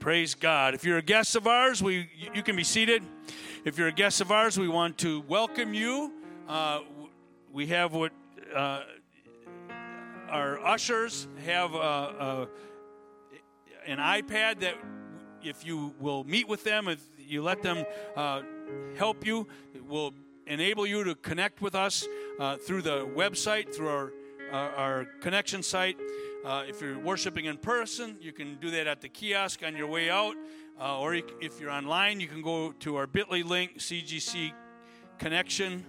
Praise God. If you're a guest of ours, you can be seated. If you're a guest of ours, we want to welcome you. We have what our ushers have an iPad that if you will meet with them, if you let them help you, it will enable you to connect with us through the website, through our connection site. If you're worshiping in person, you can do that at the kiosk on your way out. Or if you're online, you can go to our bit.ly link, CGC Connection.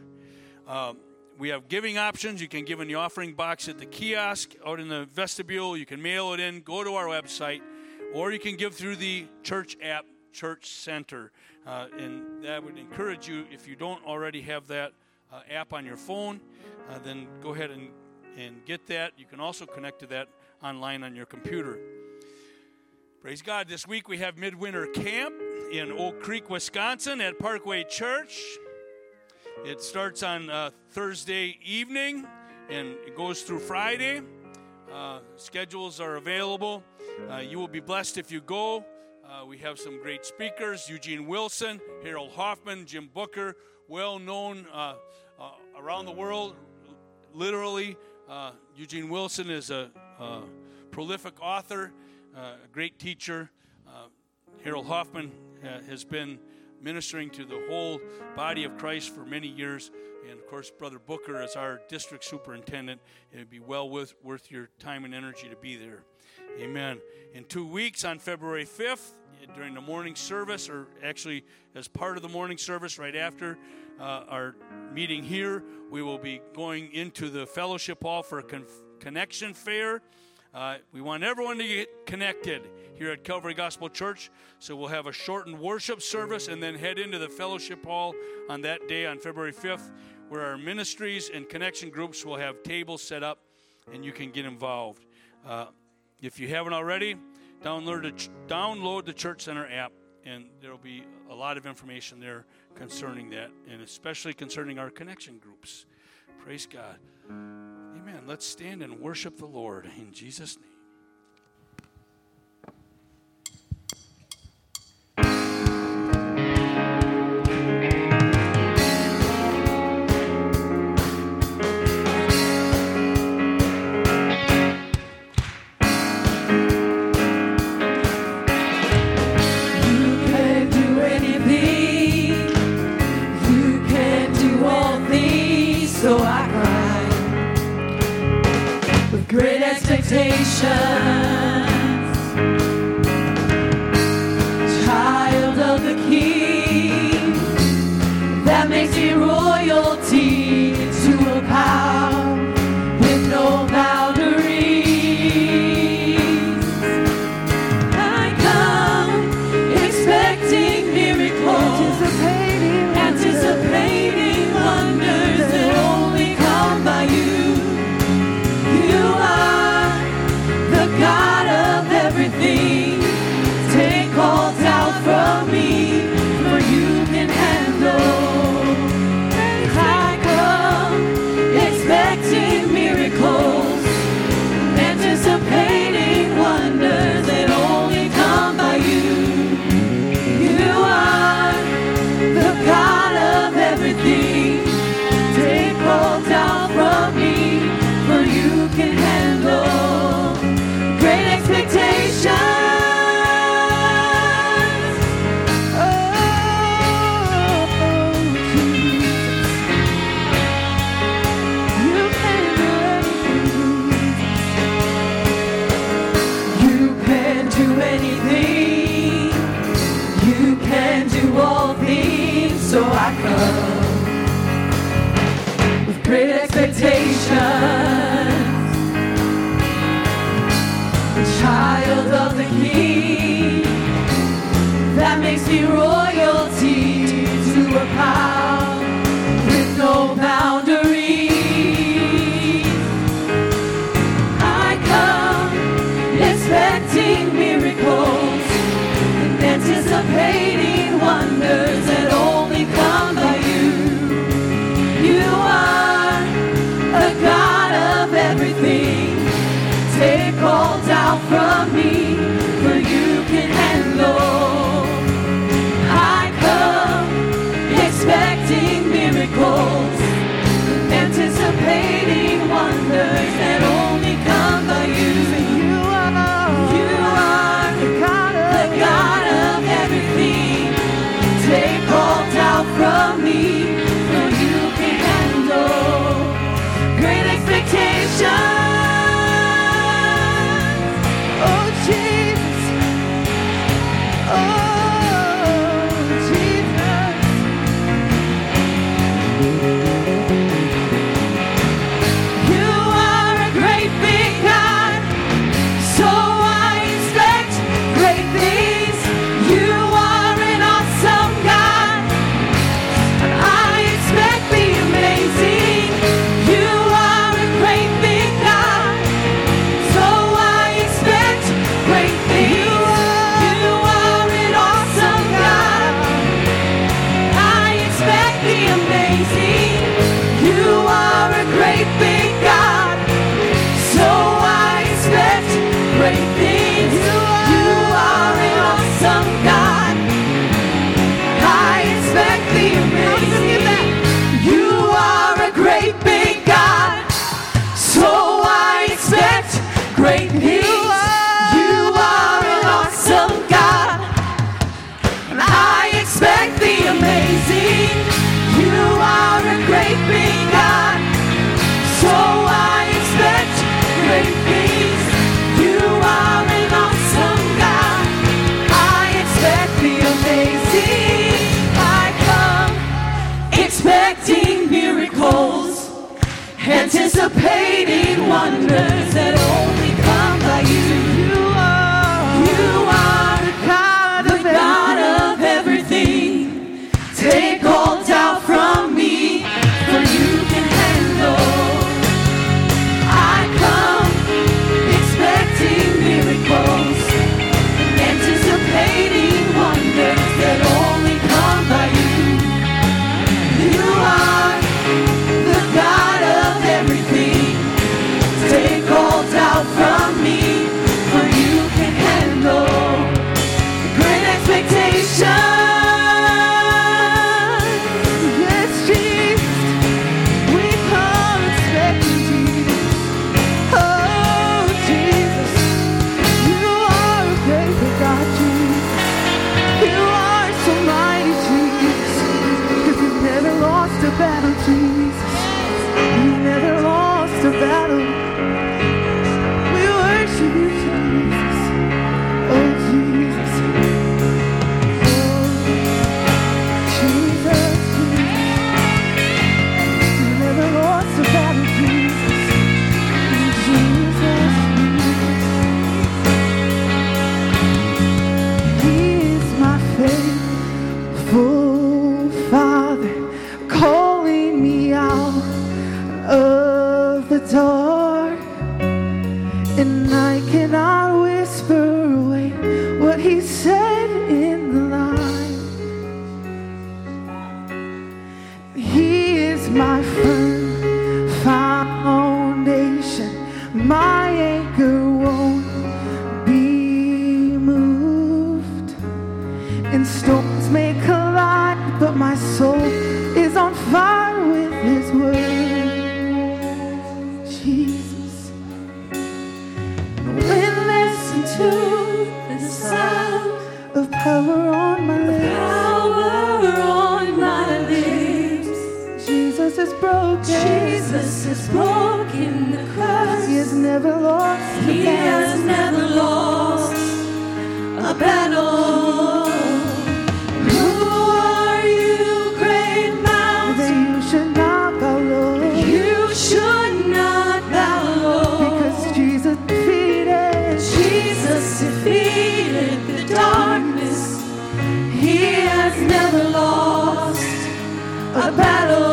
We have giving options. You can give in the offering box at the kiosk, out in the vestibule. You can mail it in, go to our website, or you can give through the church app, Church Center. And that would encourage you, if you don't already have that app on your phone, then go ahead and get that. You can also connect to that online on your computer. Praise God. This week we have midwinter camp in Oak Creek, Wisconsin at Parkway Church. It starts on Thursday evening and it goes through Friday. Schedules are available. You will be blessed if you go. We have some great speakers: Eugene Wilson, Harold Hoffman, Jim Booker, well known around the world. Literally, Eugene Wilson is a prolific author, a great teacher. Harold Hoffman has been ministering to the whole body of Christ for many years. And, of course, Brother Booker is our district superintendent. It would be well worth your time and energy to be there. Amen. In 2 weeks, on February 5th, during the morning service, or actually as part of the morning service right after our meeting here, we will be going into the fellowship hall for a connection fair. We want everyone to get connected here at Calvary Gospel Church. So we'll have a shortened worship service and then head into the fellowship hall on that day, on February 5th, where our ministries and connection groups will have tables set up and you can get involved. If you haven't already, download the Church Center app, and there will be a lot of information there concerning that, and especially concerning our connection groups. Praise God. Amen. Let's stand and worship the Lord in Jesus' name. Great expectations, child of the King, that makes me royalty to a power with no boundaries. I come expecting miracles, anticipating wonders that only come by you. God of everything, take all doubt from me, for you can handle. I come expecting miracles, anticipating wonders that only come by you. You are the God of everything, take all doubt from me, for you can handle. Expectations, you can do anything, you can do all things, so I come with great expectations. Child of the King, that makes me royalty to a power with no boundaries. I come expecting miracles and anticipating wonders that only come by you. You are the God of everything. Take all doubt from me, for you can handle. said in the line, He is my firm foundation, my anchor won't be moved. And storms may collide, but my soul is on fire with His word. Jesus, when listen to the sound of power on my lips. Power on my lips. Jesus is broken. Jesus has broken the curse. He has never lost a He has battle. never lost a battle. Who are you, great That mountain? you should not bow low. You should not bow low. Because Jesus defeated. Jesus defeated the darkness. He has never lost a battle.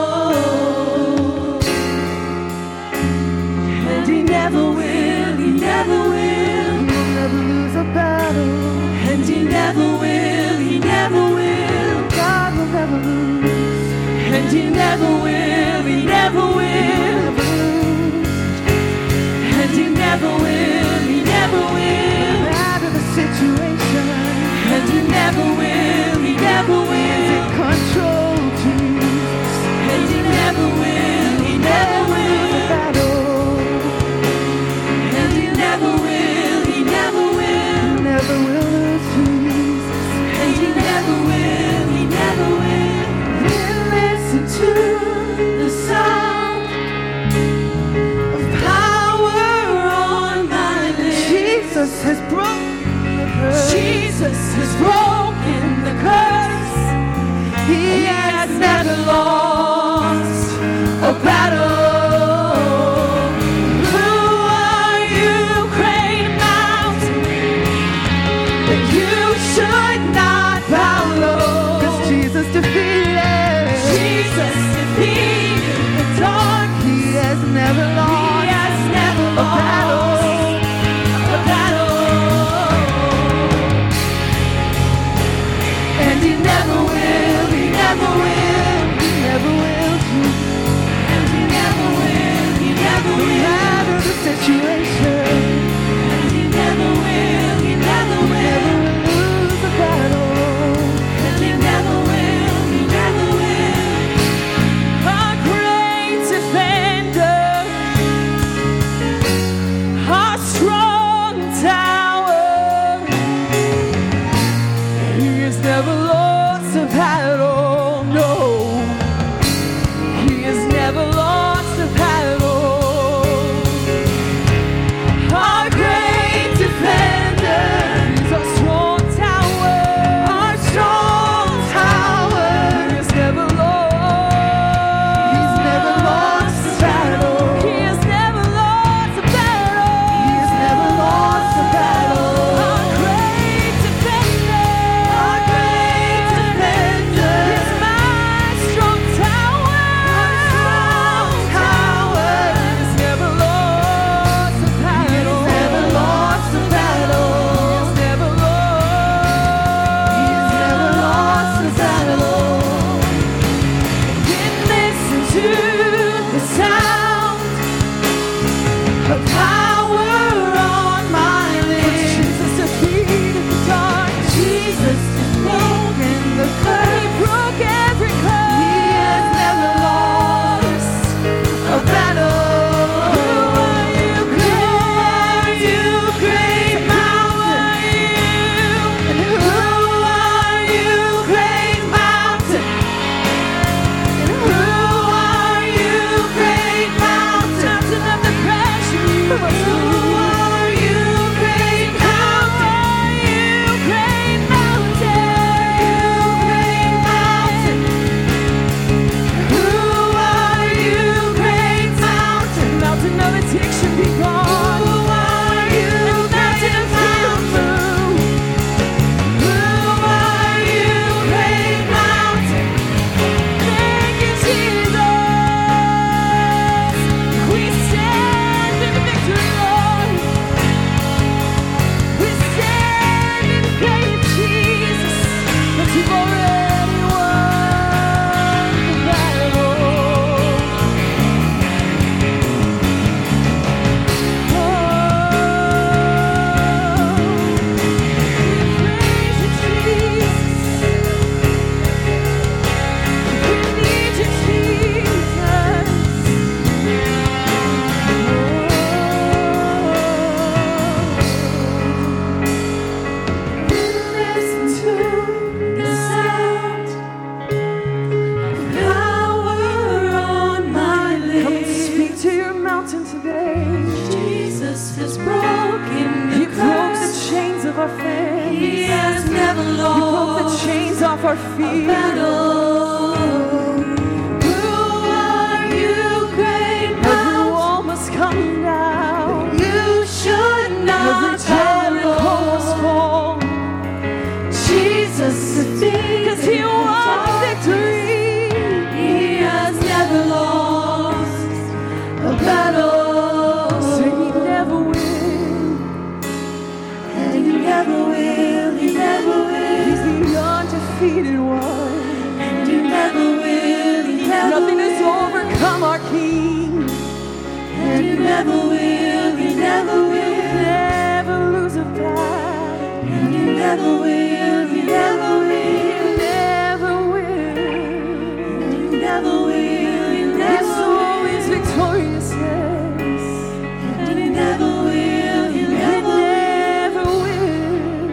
And He never will, He never will. He'll never lose a battle. And He never will, He never will. God will never lose. And He never will, He never will. Never lose. And He never will, He never No will. matter the situation. And He never will, He never He's will. in control, Jesus. And He never will, He never Never lose a will. battle. And He never will, He never will. Never will lose, Jesus. And He never will, He never will. Then listen to The sound of power on my lips. Jesus has broken the curse. Jesus has broken the curse. He Has never lost a battle. Who are you, great mountain, that you should not bow low? Because Jesus defeated. Jesus defeated the dark. He has never He lost has never a battle. lost a battle. And He never will, He never will. Never will, Jesus. And He never will, He never No will. matter the situation. And He never will, He never Never will. will lose a battle. And He never will, He never will. Our great defender, our strong tower. He has never lost a battle, no. He has never lost a battle. Our great defender, He's our strong tower. Our strong tower. He has never lost. He's never lost a battle. He has never lost a battle. He has never lost a battle. Our great defender. Our great defender. Is my strong tower. Our strong tower. He has never lost a battle. He has never lost a battle. He has never lost. He has never lost a battle. Then listen to the sound of power on my lips. Jesus defeated the dark. Jesus has broken the curse. He broke every curse. He has never lost a battle. Who are you, great mountain? And who are you, great mountain? And who are you, great mountain? Mountain of depression. Who are you, great mountain? You great mountain. never You broke lost the chains off our a feet. battle. Who are you, great Every mountain? wall must come down. You should Every not Jericho must tremble. fall. Jesus defeated 'Cause He won victory. He has never lost a battle. So He never will. And He never will, He never He's will. the undefeated one. And He never will, He never Nothing has will. overcome our King. And He never will, He never will. Never lose a battle. And He never will, He never will. Never will. He never will, He He's never always will. victorious. Yes. And He never will, He He never will. never will.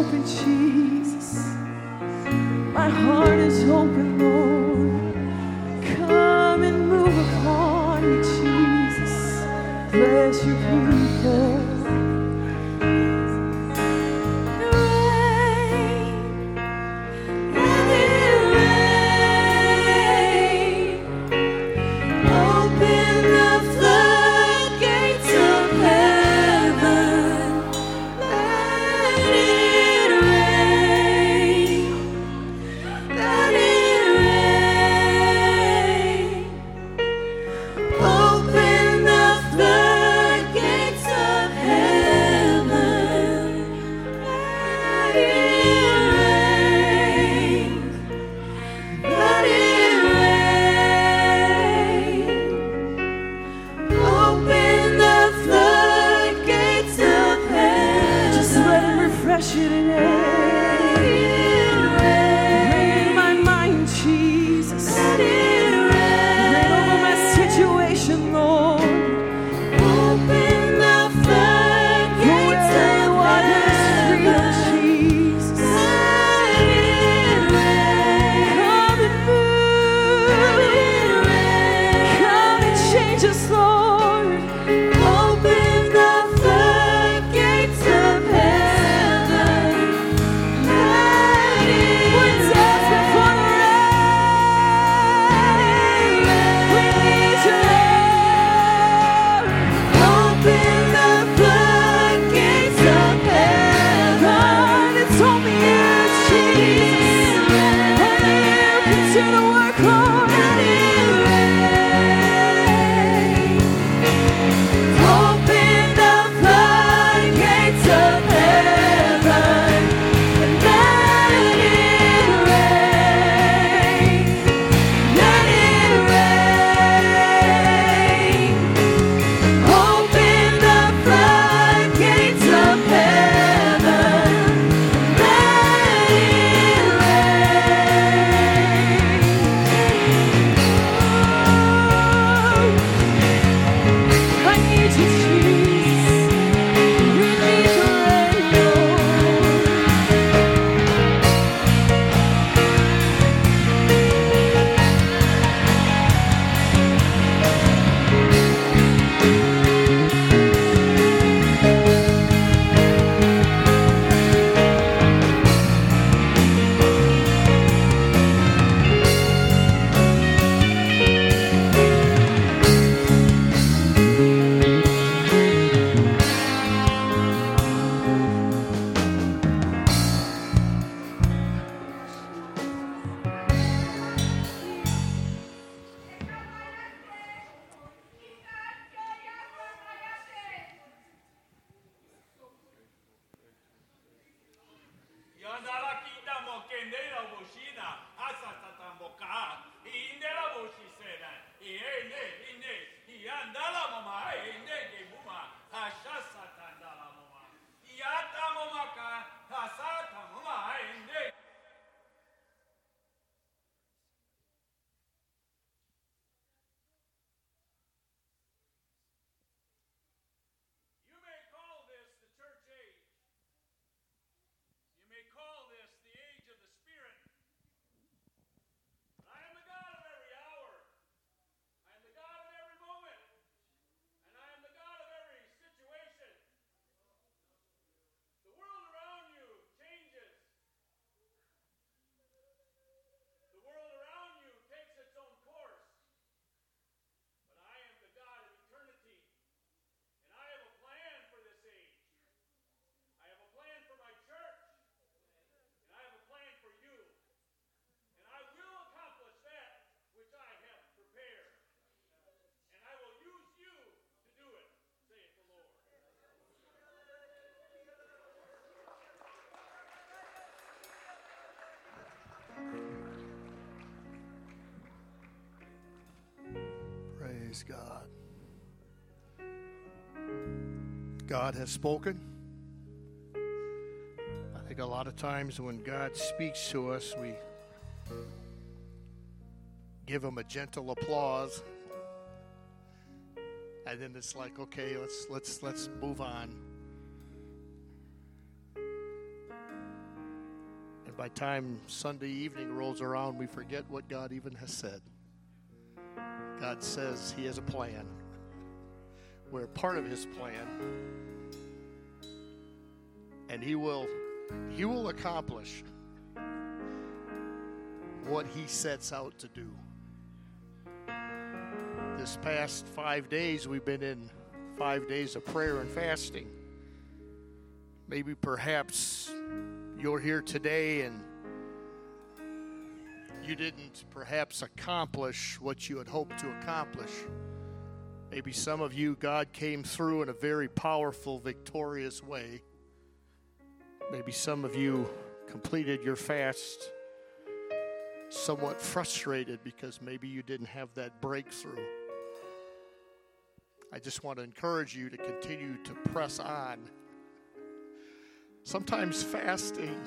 open, Jesus. My heart is open, Lord. Come and move upon me, Jesus. Bless your people. Praise God. God has spoken. I think a lot of times when God speaks to us, we give him a gentle applause, and then it's like, okay, let's move on. by the time Sunday evening rolls around, we forget what God even has said. God says he has a plan. We're part of his plan. And he will accomplish what he sets out to do. This past 5 days, we've been in 5 days of prayer and fasting. Maybe perhaps you're here today and you didn't perhaps accomplish what you had hoped to accomplish. Maybe some of you, God came through in a very powerful, victorious way. Maybe some of you completed your fast somewhat frustrated because maybe you didn't have that breakthrough. I just want to encourage you to continue to press on. Sometimes fasting,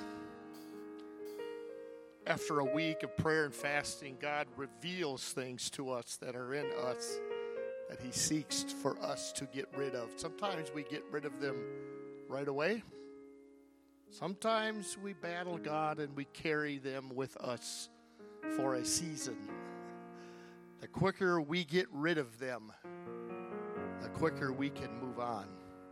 after a week of prayer and fasting, God reveals things to us that are in us that he seeks for us to get rid of. Sometimes we get rid of them right away. Sometimes we battle God and we carry them with us for a season. The quicker we get rid of them, the quicker we can move on.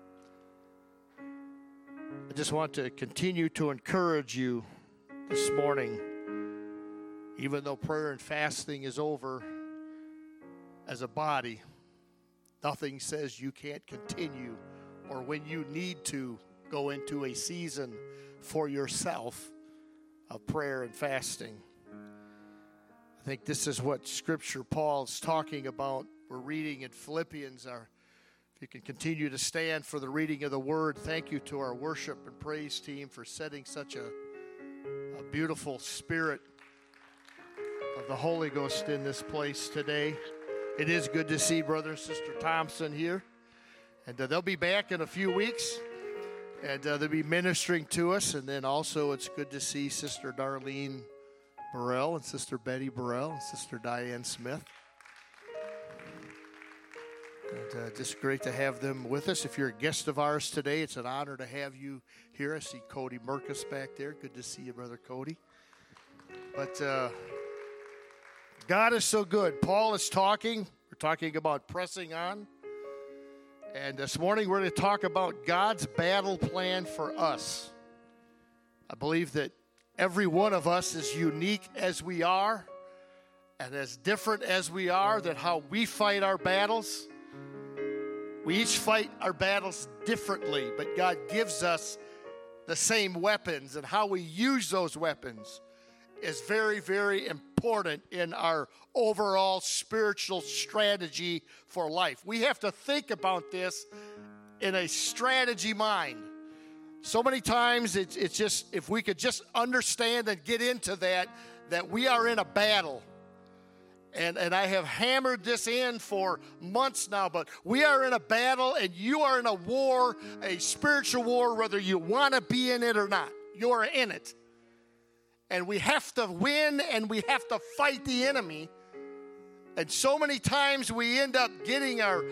I just want to continue to encourage you this morning, even though prayer and fasting is over, as a body, nothing says you can't continue or when you need to go into a season for yourself of prayer and fasting. I think this is what Scripture Paul's talking about. We're reading in Philippians. If you can continue to stand for the reading of the Word, thank you to our worship and praise team for setting such a beautiful spirit of the Holy Ghost in this place today. It is good to see Brother and Sister Thompson here. And they'll be back in a few weeks. And they'll be ministering to us. And then also it's good to see Sister Darlene Burrell and Sister Betty Burrell and Sister Diane Smith. And just great to have them with us. If you're a guest of ours today, it's an honor to have you here. I see Cody Merkus back there. Good to see you, Brother Cody. But God is so good. Paul is talking. We're talking about pressing on. And this morning we're going to talk about God's battle plan for us. I believe that every one of us is unique as we are and as different as we are, that how we fight our battles. We each fight our battles differently, but God gives us the same weapons, and how we use those weapons is very, very important in our overall spiritual strategy for life. We have to think about this in a strategy mind. So many times it's just, if we could just understand and get into that we are in a battle. And I have hammered this in for months now, but we are in a battle and you are in a war, a spiritual war, whether you want to be in it or not. You're in it. And we have to win and we have to fight the enemy. And so many times we end up getting our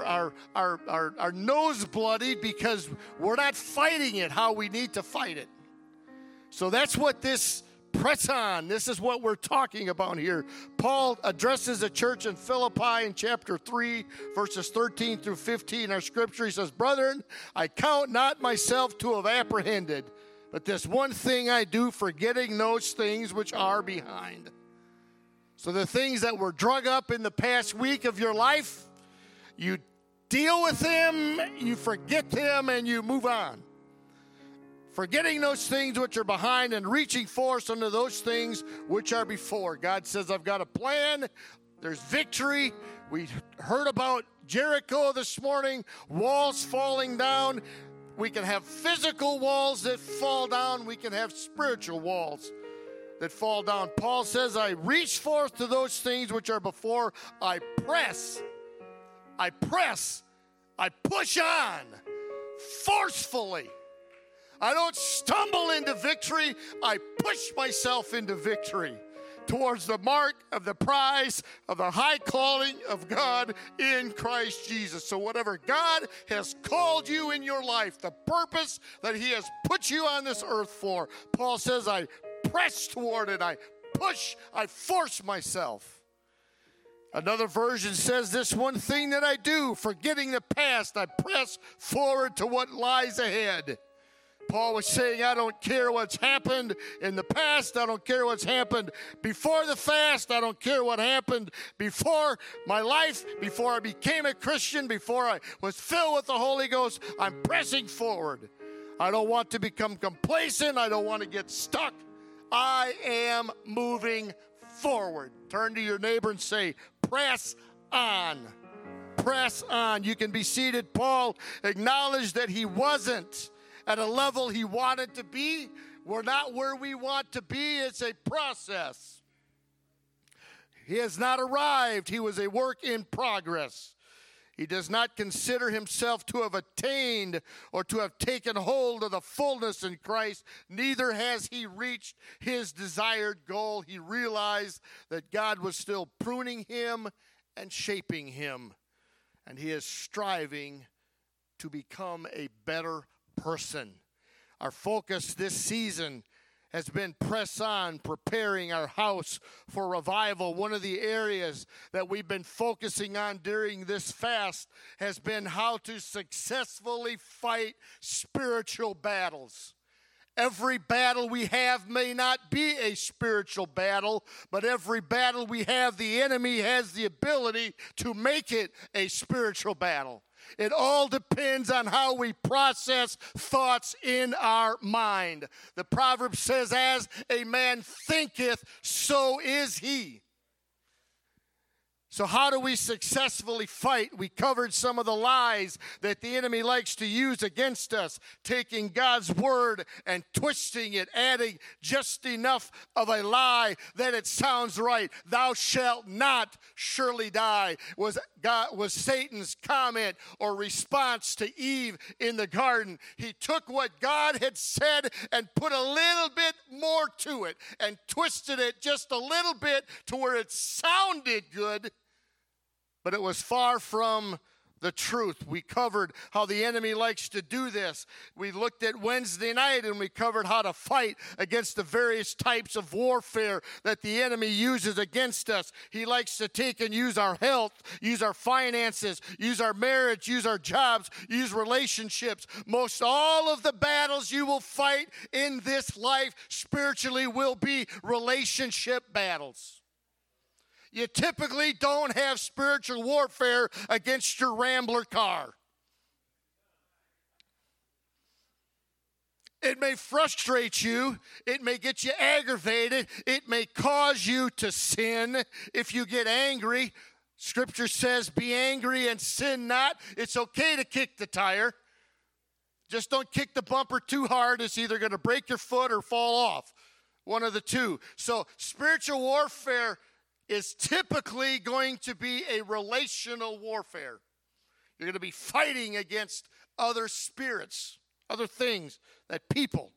nose bloodied because we're not fighting it how we need to fight it. So that's what this press on. This is what we're talking about here. Paul addresses a church in Philippi in chapter 3, verses 13 through 15. Our scripture, he says, "Brethren, I count not myself to have apprehended, but this one thing I do, forgetting those things which are behind." So the things that were drug up in the past week of your life, you deal with them, you forget them, and you move on. Forgetting those things which are behind and reaching forth unto those things which are before. God says, I've got a plan. There's victory. We heard about Jericho this morning, walls falling down. We can have physical walls that fall down. We can have spiritual walls that fall down. Paul says, I reach forth to those things which are before. I press, I push on forcefully. I don't stumble into victory. I push myself into victory towards the mark of the prize of the high calling of God in Christ Jesus. So whatever God has called you in your life, the purpose that he has put you on this earth for, Paul says, I press toward it. I push, I force myself. Another version says, this one thing that I do, forgetting the past, I press forward to what lies ahead. Paul was saying, I don't care what's happened in the past. I don't care what's happened before the fast. I don't care what happened before my life, before I became a Christian, before I was filled with the Holy Ghost. I'm pressing forward. I don't want to become complacent. I don't want to get stuck. I am moving forward. Turn to your neighbor and say, press on. Press on. You can be seated. Paul acknowledged that he wasn't at a level he wanted to be. We're not where we want to be. It's a process. He has not arrived. He was a work in progress. He does not consider himself to have attained or to have taken hold of the fullness in Christ. Neither has he reached his desired goal. He realized that God was still pruning him and shaping him. And he is striving to become a better person. Our focus this season has been press on, preparing our house for revival. One of the areas that we've been focusing on during this fast has been how to successfully fight spiritual battles. Every battle we have may not be a spiritual battle, but every battle we have, the enemy has the ability to make it a spiritual battle. It all depends on how we process thoughts in our mind. The proverb says, as a man thinketh, so is he. So how do we successfully fight? We covered some of the lies that the enemy likes to use against us, taking God's word and twisting it, adding just enough of a lie that it sounds right. Thou shalt not surely die was Satan's comment or response to Eve in the garden. He took what God had said and put a little bit more to it and twisted it just a little bit to where it sounded good, but it was far from the truth. We covered how the enemy likes to do this. We looked at Wednesday night and we covered how to fight against the various types of warfare that the enemy uses against us. He likes to take and use our health, use our finances, use our marriage, use our jobs, use relationships. Most all of the battles you will fight in this life spiritually will be relationship battles. You typically don't have spiritual warfare against your Rambler car. It may frustrate you. It may get you aggravated. It may cause you to sin if you get angry. Scripture says, be angry and sin not. It's okay to kick the tire. Just don't kick the bumper too hard. It's either going to break your foot or fall off. One of the two. So spiritual warfare is typically going to be a relational warfare. You're going to be fighting against other spirits, other things, that people.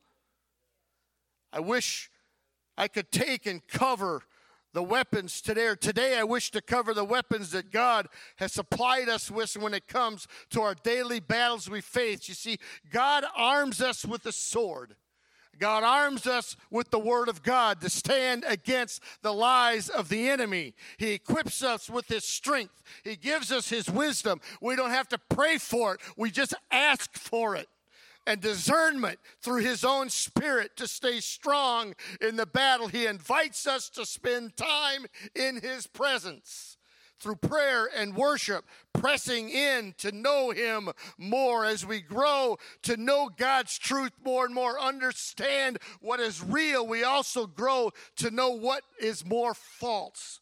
I wish I could take and cover the weapons today. Or today I wish to cover the weapons that God has supplied us with when it comes to our daily battles we face. You see, God arms us with a sword. God arms us with the word of God to stand against the lies of the enemy. He equips us with his strength. He gives us his wisdom. We don't have to pray for it. We just ask for it. And discernment through his own spirit to stay strong in the battle. He invites us to spend time in his presence through prayer and worship, pressing in to know him more as we grow to know God's truth more and more, understand what is real. We also grow to know what is more false.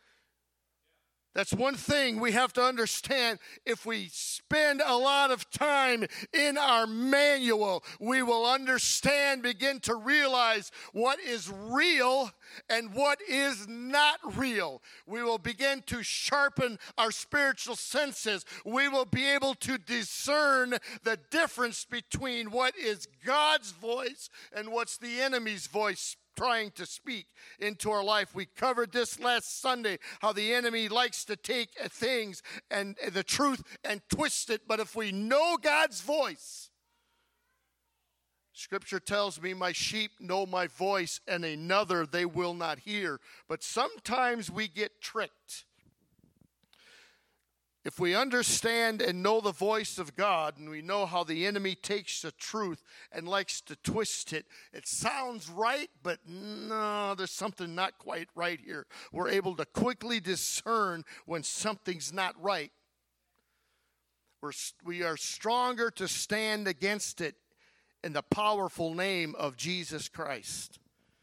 That's one thing we have to understand. If we spend a lot of time in our manual, we will understand, begin to realize what is real and what is not real. We will begin to sharpen our spiritual senses. We will be able to discern the difference between what is God's voice and what's the enemy's voice trying to speak into our life. We covered this last Sunday, how the enemy likes to take things and the truth and twist it. But if we know God's voice, Scripture tells me my sheep know my voice and another they will not hear. But sometimes we get tricked. If we understand and know the voice of God, and we know how the enemy takes the truth and likes to twist it, it sounds right, but no, there's something not quite right here. We're able to quickly discern when something's not right. We are stronger to stand against it in the powerful name of Jesus Christ.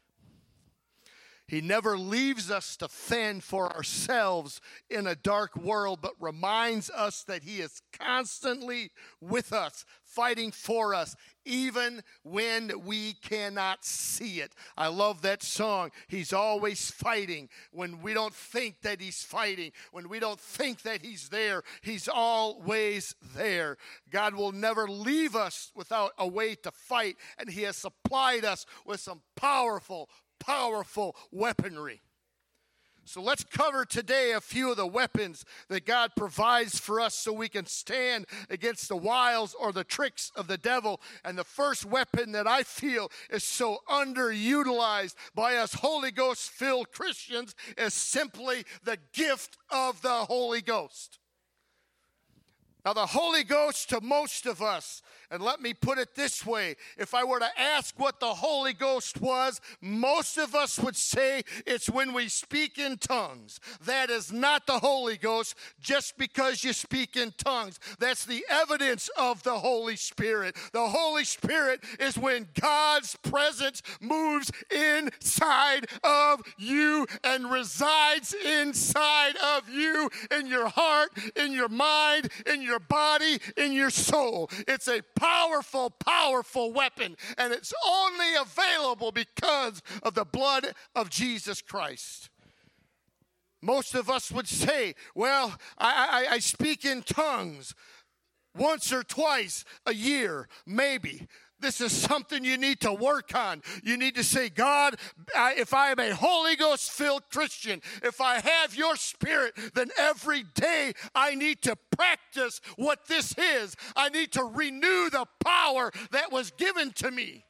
He never leaves us to fend for ourselves in a dark world, but reminds us that he is constantly with us, fighting for us, even when we cannot see it. I love that song. He's always fighting. When we don't think that he's fighting, when we don't think that he's there, he's always there. God will never leave us without a way to fight, and he has supplied us with some powerful weaponry. So let's cover today a few of the weapons that God provides for us so we can stand against the wiles or the tricks of the devil. And the first weapon that I feel is so underutilized by us Holy Ghost-filled Christians is simply the gift of the Holy Ghost. Now, the Holy Ghost to most of us, and let me put it this way, if I were to ask what the Holy Ghost was, most of us would say it's when we speak in tongues. That is not the Holy Ghost just because you speak in tongues. That's the evidence of the Holy Spirit. The Holy Spirit is when God's presence moves inside of you and resides inside of you, in your heart, in your mind, in your body, in your soul. It's a powerful weapon, and it's only available because of the blood of Jesus Christ. Most of us would say, well, I speak in tongues once or twice a year, maybe. This is something you need to work on. You need to say, God, if I am a Holy Ghost-filled Christian, if I have your Spirit, then every day I need to practice what this is. I need to renew the power that was given to me.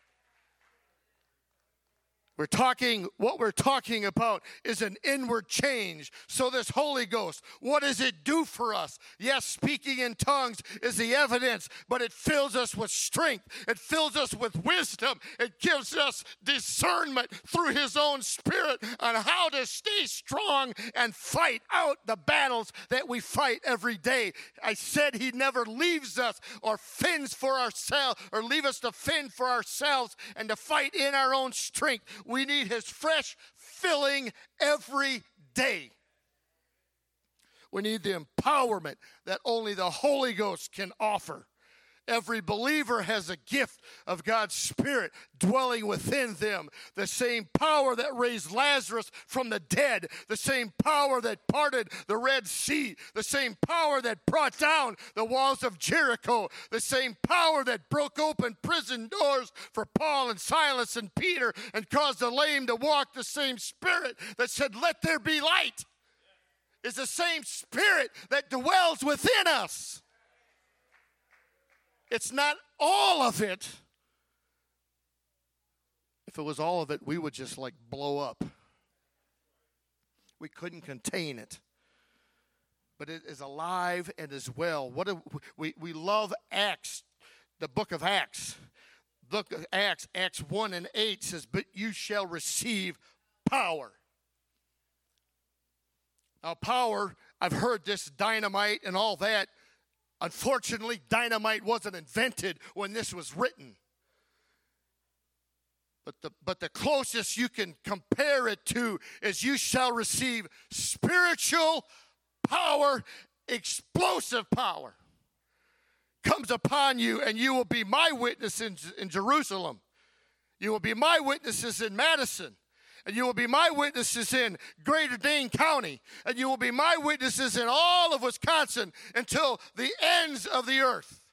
What we're talking about is an inward change. So this Holy Ghost, what does it do for us? Yes, speaking in tongues is the evidence, but it fills us with strength. It fills us with wisdom. It gives us discernment through his own Spirit on how to stay strong and fight out the battles that we fight every day. I said he never leaves us or fends for ourselves or leave us to fend for ourselves and to fight in our own strength. We need his fresh filling every day. We need the empowerment that only the Holy Ghost can offer. Every believer has a gift of God's Spirit dwelling within them. The same power that raised Lazarus from the dead, the same power that parted the Red Sea, the same power that brought down the walls of Jericho, the same power that broke open prison doors for Paul and Silas and Peter and caused the lame to walk, the same Spirit that said, "Let there be light," is the same Spirit that dwells within us. It's not all of it. If it was all of it, we would just like blow up. We couldn't contain it. But it is alive and is well. We love Acts, the book of Acts. Look at Acts 1 and 8 says, "But you shall receive power." Now, power, I've heard this dynamite and all that. Unfortunately, dynamite wasn't invented when this was written. But the closest you can compare it to is you shall receive spiritual power, explosive power. Comes upon you, and you will be my witness in Jerusalem. You will be my witnesses in Madison. And you will be my witnesses in Greater Dane County. And you will be my witnesses in all of Wisconsin until the ends of the earth.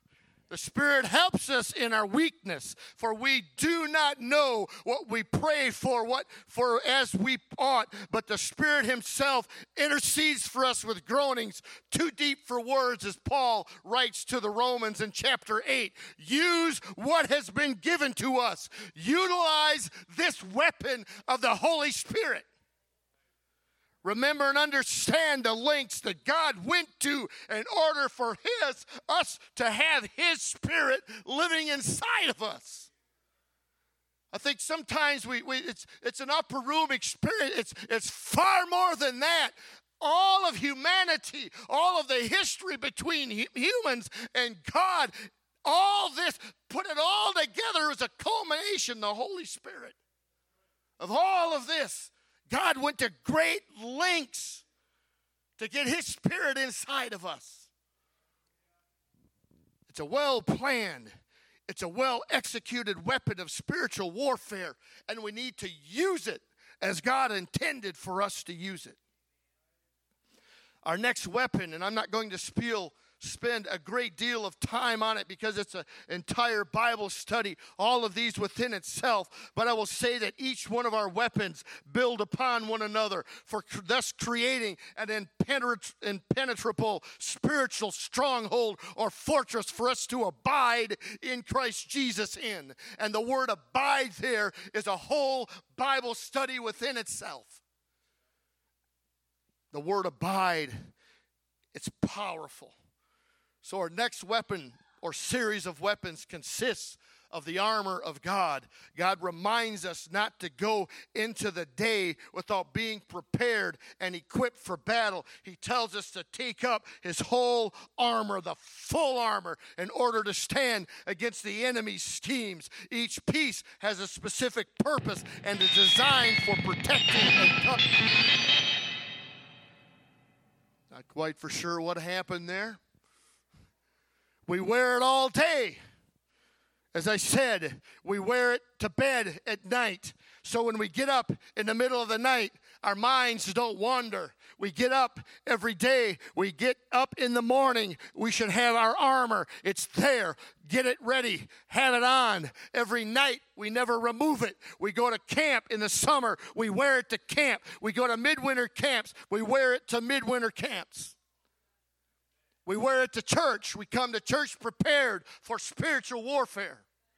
The Spirit helps us in our weakness, for we do not know what we pray for as we ought, but the Spirit himself intercedes for us with groanings too deep for words, as Paul writes to the Romans in chapter 8. Use what has been given to us. Utilize this weapon of the Holy Spirit. Remember and understand the lengths that God went to in order for us to have his Spirit living inside of us. I think sometimes it's an upper room experience. It's far more than that. All of humanity, all of the history between humans and God, all this, put it all together as a culmination, the Holy Spirit. Of all of this, God went to great lengths to get his Spirit inside of us. It's a well-planned, it's a well-executed weapon of spiritual warfare, and we need to use it as God intended for us to use it. Our next weapon, and I'm not going to spend a great deal of time on it because it's an entire Bible study, all of these within itself. But I will say that each one of our weapons build upon one another, for thus creating an impenetrable spiritual stronghold or fortress for us to abide in Christ Jesus in. And the word abide there is a whole Bible study within itself. The word abide, it's powerful. So our next weapon or series of weapons consists of the armor of God. God reminds us not to go into the day without being prepared and equipped for battle. He tells us to take up his whole armor, the full armor, in order to stand against the enemy's schemes. Each piece has a specific purpose and is designed for protecting and covering. Not quite for sure what happened there. We wear it all day. As I said, we wear it to bed at night. So when we get up in the middle of the night, our minds don't wander. We get up every day. We get up in the morning. We should have our armor. It's there. Get it ready. Have it on. Every night, we never remove it. We go to camp in the summer. We wear it to camp. We go to midwinter camps. We wear it to midwinter camps. We wear it to church. We come to church prepared for spiritual warfare.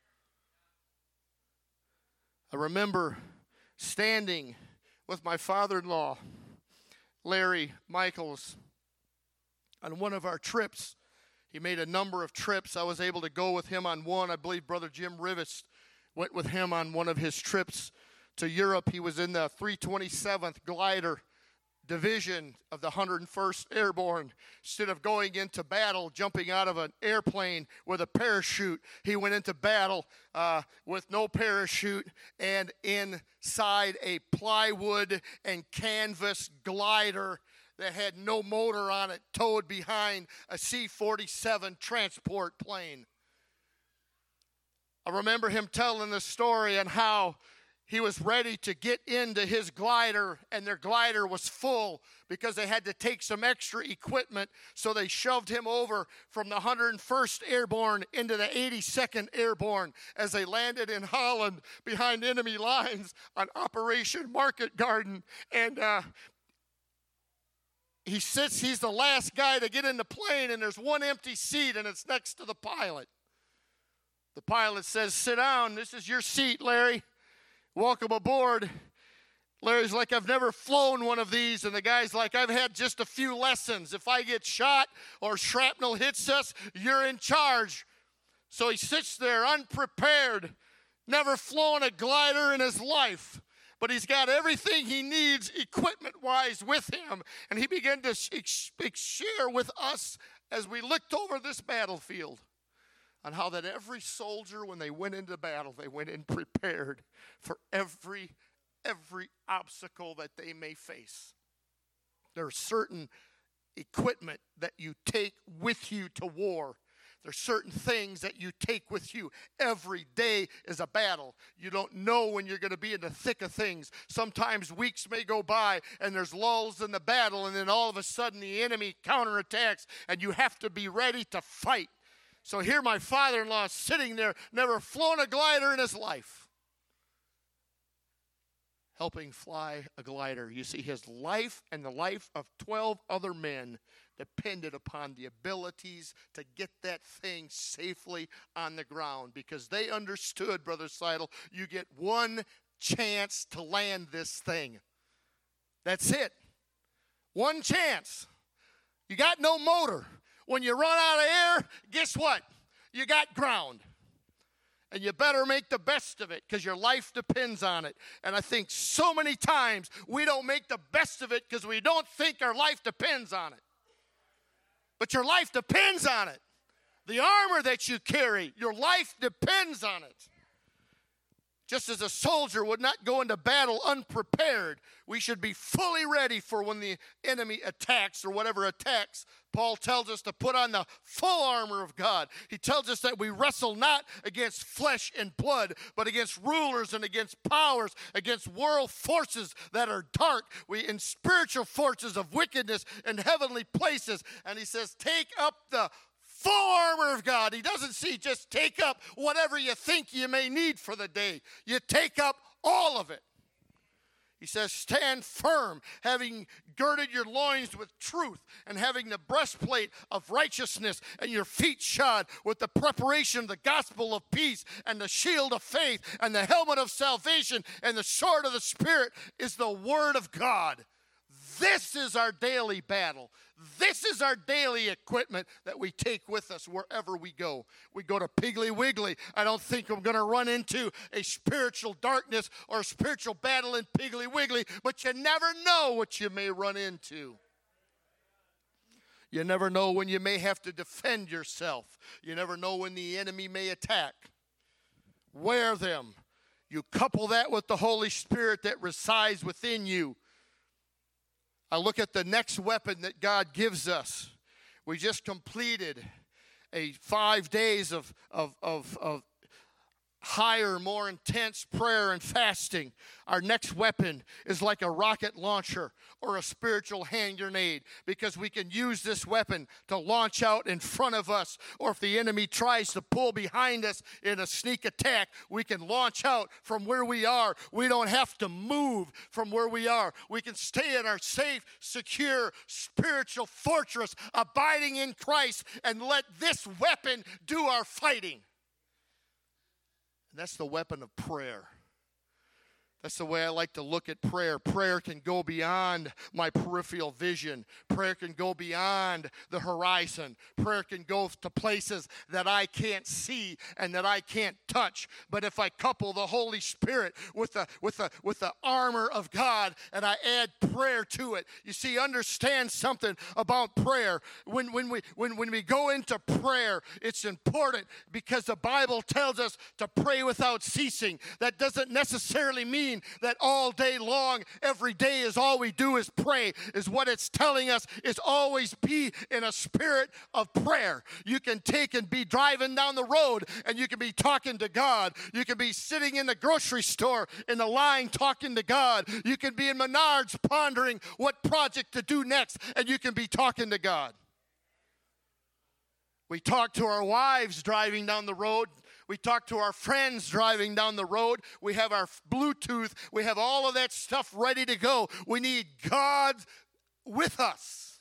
I remember standing with my father-in-law, Larry Michaels, on one of our trips. He made a number of trips. I was able to go with him on one. I believe Brother Jim Rivest went with him on one of his trips to Europe. He was in the 327th Glider Division of the 101st Airborne. Instead of going into battle, jumping out of an airplane with a parachute, he went into battle with no parachute and inside a plywood and canvas glider that had no motor on it, towed behind a C-47 transport plane. I remember him telling the story on how he was ready to get into his glider, and their glider was full because they had to take some extra equipment. So they shoved him over from the 101st Airborne into the 82nd Airborne as they landed in Holland behind enemy lines on Operation Market Garden. And he's the last guy to get in the plane, and there's one empty seat, and it's next to the pilot. The pilot says, "Sit down. This is your seat, Larry. Welcome aboard." Larry's like, "I've never flown one of these." And the guy's like, "I've had just a few lessons. If I get shot or shrapnel hits us, you're in charge." So he sits there unprepared, never flown a glider in his life. But he's got everything he needs equipment-wise with him. And he began to share with us as we looked over this battlefield on how that every soldier, when they went into battle, they went in prepared for every obstacle that they may face. There are certain equipment that you take with you to war. There are certain things that you take with you. Every day is a battle. You don't know when you're going to be in the thick of things. Sometimes weeks may go by and there's lulls in the battle, and then all of a sudden the enemy counterattacks, and you have to be ready to fight. So here my father-in-law is sitting there, never flown a glider in his life, helping fly a glider. You see, his life and the life of 12 other men depended upon the abilities to get that thing safely on the ground, because they understood, Brother Seidel, you get one chance to land this thing. That's it. One chance. You got no motor. When you run out of air, guess what? You got ground. And you better make the best of it, because your life depends on it. And I think so many times we don't make the best of it because we don't think our life depends on it. But your life depends on it. The armor that you carry, your life depends on it. Just as a soldier would not go into battle unprepared, we should be fully ready for when the enemy attacks or whatever attacks. Paul tells us to put on the full armor of God. He tells us that we wrestle not against flesh and blood, but against rulers and against powers, against world forces that are dark. We in spiritual forces of wickedness in heavenly places. And he says, take up the full armor of God. He doesn't say just take up whatever you think you may need for the day. You take up all of it. He says, stand firm, having girded your loins with truth, and having the breastplate of righteousness, and your feet shod with the preparation of the gospel of peace, and the shield of faith, and the helmet of salvation, and the sword of the Spirit is the word of God. This is our daily battle. This is our daily equipment that we take with us wherever we go. We go to Piggly Wiggly. I don't think I'm going to run into a spiritual darkness or a spiritual battle in Piggly Wiggly, but you never know what you may run into. You never know when you may have to defend yourself. You never know when the enemy may attack. Wear them. You couple that with the Holy Spirit that resides within you. I look at the next weapon that God gives us. We just completed 5 days of higher, more intense prayer and fasting. Our next weapon is like a rocket launcher or a spiritual hand grenade, because we can use this weapon to launch out in front of us, or if the enemy tries to pull behind us in a sneak attack, we can launch out from where we are. We don't have to move from where we are. We can stay in our safe, secure, spiritual fortress, abiding in Christ, and let this weapon do our fighting. And that's the weapon of prayer. That's the way I like to look at prayer. Prayer can go beyond my peripheral vision. Prayer can go beyond the horizon. Prayer can go to places that I can't see and that I can't touch. But if I couple the Holy Spirit with the armor of God and I add prayer to it, you see, understand something about prayer. When we go into prayer, it's important because the Bible tells us to pray without ceasing. That doesn't necessarily mean that all day long, every day is all we do is pray. Is what it's telling us is always be in a spirit of prayer. You can take and be driving down the road and you can be talking to God. You can be sitting in the grocery store in the line talking to God. You can be in Menards pondering what project to do next, and you can be talking to God. We talk to our wives driving down the road. We talk to our friends driving down the road. We have our Bluetooth. We have all of that stuff ready to go. We need God with us.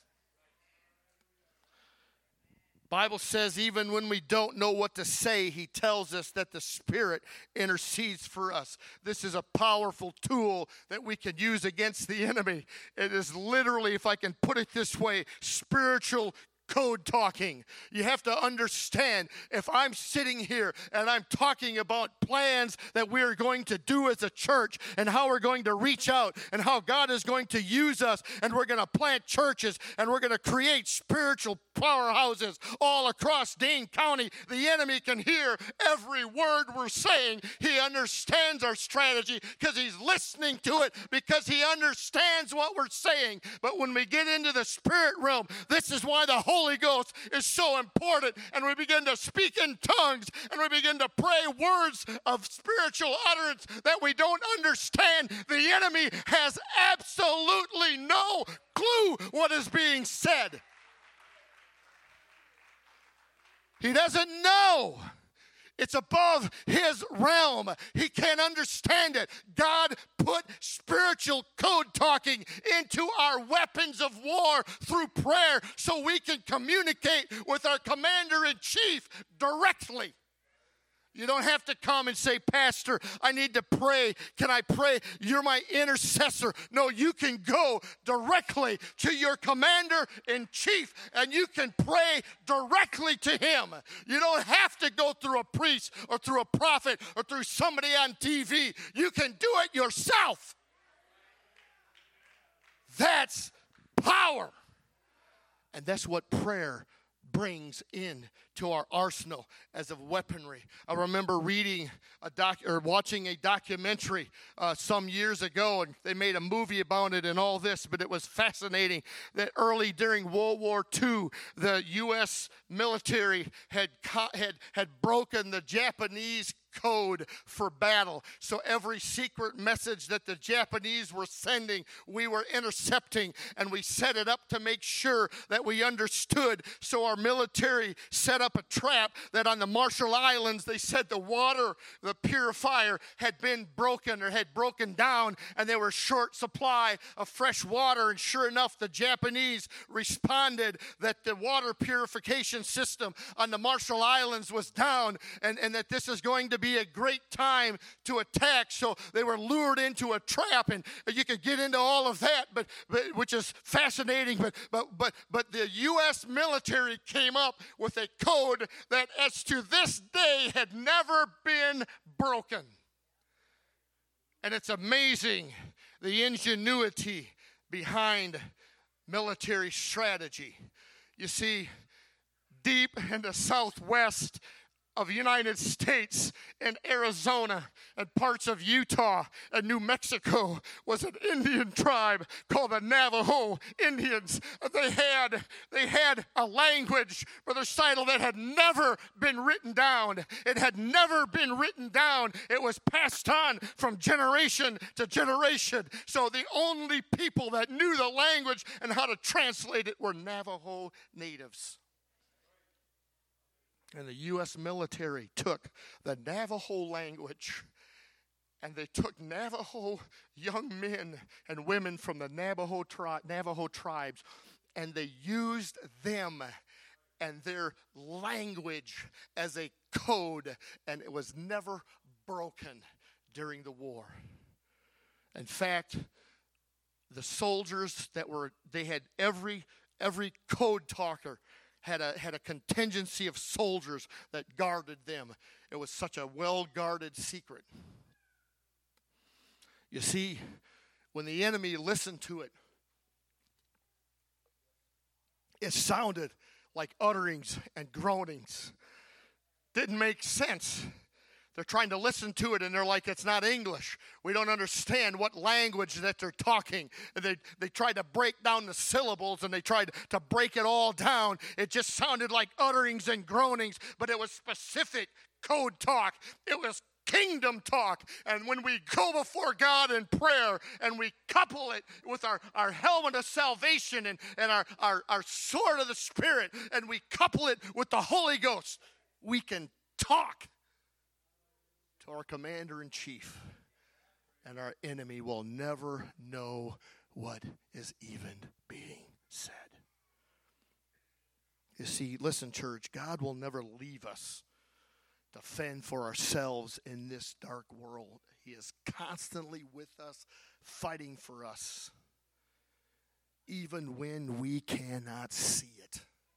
Bible says even when we don't know what to say, he tells us that the Spirit intercedes for us. This is a powerful tool that we can use against the enemy. It is literally, if I can put it this way, spiritual code talking. You have to understand, if I'm sitting here and I'm talking about plans that we're going to do as a church and how we're going to reach out and how God is going to use us, and we're going to plant churches and we're going to create spiritual powerhouses all across Dane County, the enemy can hear every word we're saying. He understands our strategy because he's listening to it, because he understands what we're saying. But when we get into the spirit realm, this is why the Holy Ghost is so important, and we begin to speak in tongues and we begin to pray words of spiritual utterance that we don't understand. The enemy has absolutely no clue what is being said. He doesn't know. It's above his realm. He can't understand it. God put spiritual code talking into our weapons of war through prayer so we can communicate with our commander-in-chief directly. You don't have to come and say, Pastor, I need to pray. Can I pray? You're my intercessor. No, you can go directly to your commander-in-chief and you can pray directly to him. You don't have to go through a priest or through a prophet or through somebody on TV. You can do it yourself. That's power. And that's what prayer brings in to our arsenal as of weaponry. I remember reading watching a documentary some years ago, and they made a movie about it and all this, but it was fascinating that early during World War II, the U.S. military had broken the Japanese code for battle. So every secret message that the Japanese were sending, we were intercepting, and we set it up to make sure that we understood. So our military set up a trap that on the Marshall Islands, they said the water, the purifier had been broken or had broken down, and they were short supply of fresh water. And sure enough, the Japanese responded that the water purification system on the Marshall Islands was down, and that this is going to be a great time to attack. So they were lured into a trap, and you can get into all of that, but which is fascinating. But the U.S. military came up with a code that, as to this day, had never been broken. And it's amazing the ingenuity behind military strategy. You see, deep in the southwest of the United States and Arizona and parts of Utah and New Mexico was an Indian tribe called the Navajo Indians. They had a language, Brother Seidel, that had never been written down. It had never been written down. It was passed on from generation to generation. So the only people that knew the language and how to translate it were Navajo natives. And the U.S. military took the Navajo language, and they took Navajo young men and women from the Navajo tribes, and they used them and their language as a code, and it was never broken during the war. In fact, the soldiers they had every code talker had a contingency of soldiers that guarded them. It was such a well-guarded secret. You see, when the enemy listened to it, it sounded like utterings and groanings. Didn't make sense. They're trying to listen to it, and they're like, it's not English. We don't understand what language that they're talking. And they tried to break down the syllables, and they tried to break it all down. It just sounded like utterings and groanings, but it was specific code talk. It was kingdom talk. And when we go before God in prayer and we couple it with our helmet of salvation and our sword of the Spirit, and we couple it with the Holy Ghost, we can talk to our commander-in-chief, and our enemy will never know what is even being said. You see, listen, church, God will never leave us to fend for ourselves in this dark world. He is constantly with us, fighting for us, even when we cannot see it.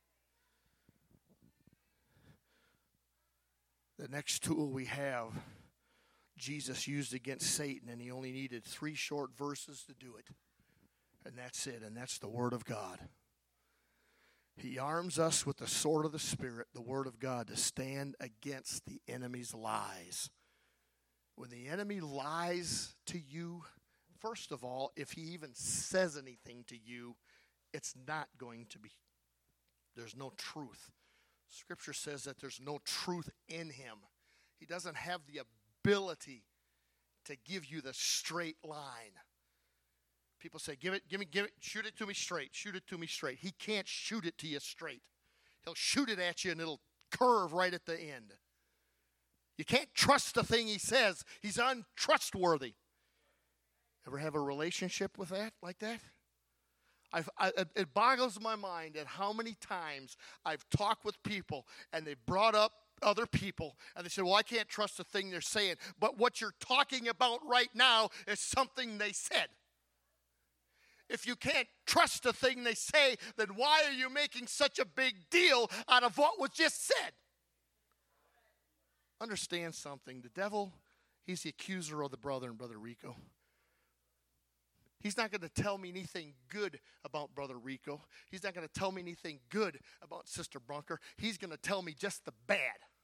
The next tool we have, Jesus used against Satan, and he only needed 3 short verses to do it. And that's it, and that's the Word of God. He arms us with the sword of the Spirit, the Word of God, to stand against the enemy's lies. When the enemy lies to you, first of all, if he even says anything to you, it's not going to be, there's no truth. Scripture says that there's no truth in him. He doesn't have the ability to give you the straight line. People say, give it, shoot it to me straight, shoot it to me straight. He can't shoot it to you straight. He'll shoot it at you and it'll curve right at the end. You can't trust the thing he says. He's untrustworthy. Ever have a relationship with that, like that? It boggles my mind at how many times I've talked with people and they brought up other people and they said, well, I can't trust the thing they're saying. But what you're talking about right now is something they said. If you can't trust the thing they say, then why are you making such a big deal out of what was just said? Understand something. The devil, he's the accuser of the brother and Brother Rico. He's not going to tell me anything good about Brother Rico. He's not going to tell me anything good about Sister Bunker. He's going to tell me just the bad.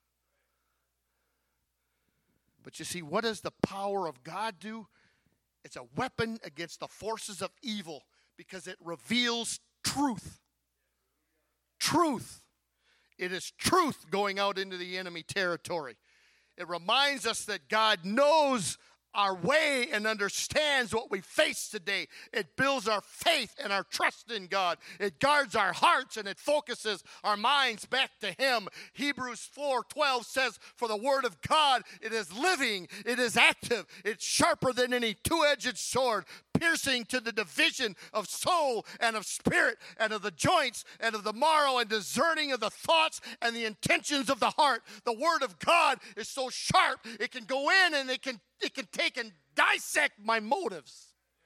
But you see, what does the power of God do? It's a weapon against the forces of evil because it reveals truth. Truth. It is truth going out into the enemy territory. It reminds us that God knows our way and understands what we face today. It builds our faith and our trust in God. It guards our hearts and it focuses our minds back to Him. Hebrews 4:12 says, for the word of God, it is living, it is active, it's sharper than any two-edged sword, piercing to the division of soul and of spirit and of the joints and of the marrow and discerning of the thoughts and the intentions of the heart. The word of God is so sharp, it can go in and it can take and dissect my motives.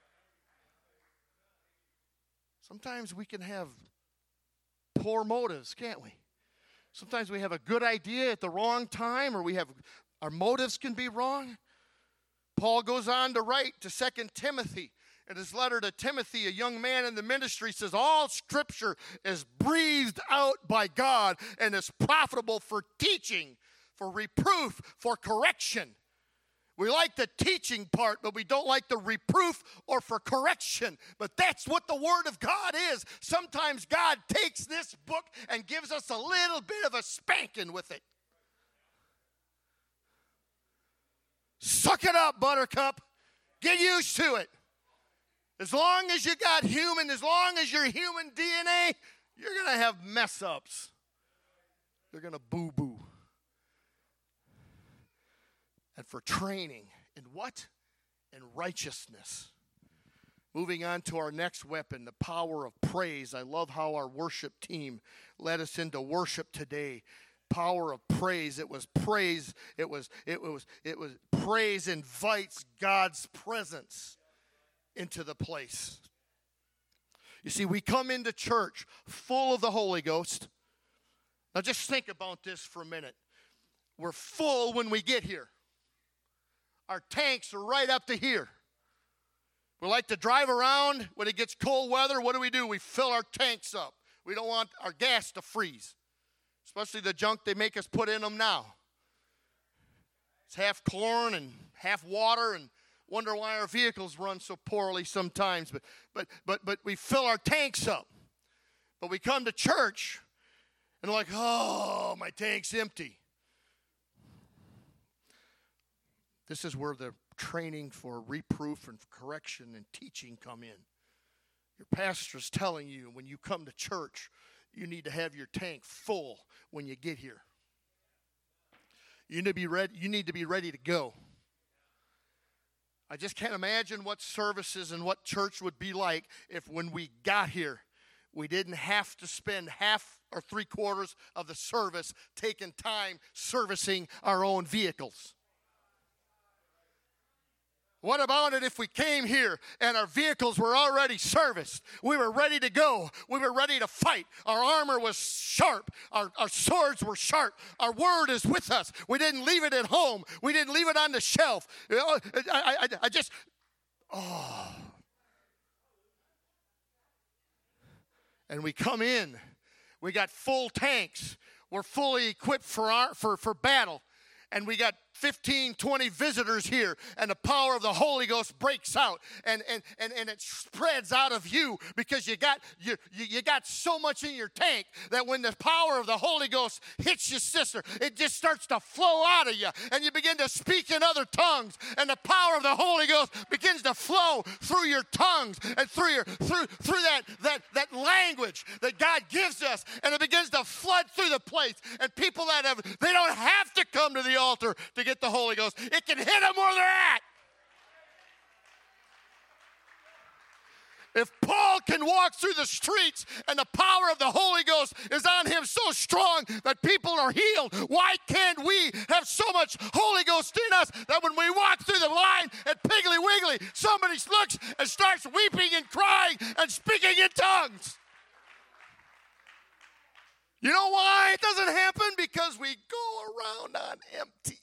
Sometimes we can have poor motives, can't we? Sometimes we have a good idea at the wrong time, or our motives can be wrong. Paul goes on to write to 2 Timothy. In his letter to Timothy, a young man in the ministry, says, all Scripture is breathed out by God and is profitable for teaching, for reproof, for correction. We like the teaching part, but we don't like the reproof or for correction. But that's what the Word of God is. Sometimes God takes this book and gives us a little bit of a spanking with it. Suck it up, Buttercup. Get used to it. As long as you got human, as long as you're human DNA, you're going to have mess ups. You're going to boo-boo. And for training in what? In righteousness. Moving on to our next weapon, the power of praise. I love how our worship team led us into worship today. Power of praise. It was praise. It was praise invites God's presence into the place. You see, we come into church full of the Holy Ghost. Now just think about this for a minute. We're full when we get here. Our tanks are right up to here. We like to drive around when it gets cold weather. What do? We fill our tanks up. We don't want our gas to freeze, especially the junk they make us put in them now. It's half corn and half water, and wonder why our vehicles run so poorly sometimes. But we fill our tanks up. But we come to church and we're like, oh, my tank's empty. This is where the training for reproof and correction and teaching come in. Your pastor's telling you when you come to church, you need to have your tank full when you get here. You need to be ready to go. I just can't imagine what services and what church would be like if when we got here, we didn't have to spend half or 3/4 of the service taking time servicing our own vehicles. What about it if we came here and our vehicles were already serviced? We were ready to go. We were ready to fight. Our armor was sharp. Our swords were sharp. Our word is with us. We didn't leave it at home. We didn't leave it on the shelf. And we come in. We got full tanks. We're fully equipped for battle. And we got 15, 20 visitors here, and the power of the Holy Ghost breaks out, and it spreads out of you because you got so much in your tank that when the power of the Holy Ghost hits your sister, it just starts to flow out of you, and you begin to speak in other tongues, and the power of the Holy Ghost begins to flow through your tongues and through that language that God gives us, and it begins to flood through the place. And people they don't have to come to the altar to get the Holy Ghost. It can hit them where they're at. If Paul can walk through the streets and the power of the Holy Ghost is on him so strong that people are healed, why can't we have so much Holy Ghost in us that when we walk through the line at Piggly Wiggly, somebody looks and starts weeping and crying and speaking in tongues? You know why it doesn't happen? Because we go around on empty.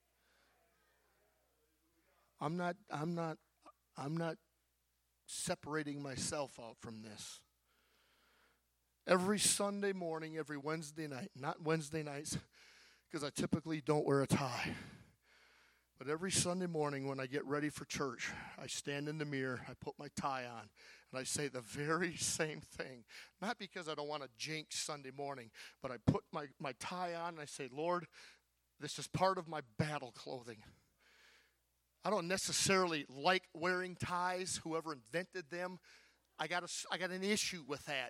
I'm not separating myself out from this. Every Sunday morning, every Wednesday night, not Wednesday nights, because I typically don't wear a tie. But every Sunday morning when I get ready for church, I stand in the mirror, I put my tie on, and I say the very same thing. Not because I don't want to jinx Sunday morning, but I put my tie on and I say, Lord, this is part of my battle clothing. I don't necessarily like wearing ties. Whoever invented them, I got an issue with that.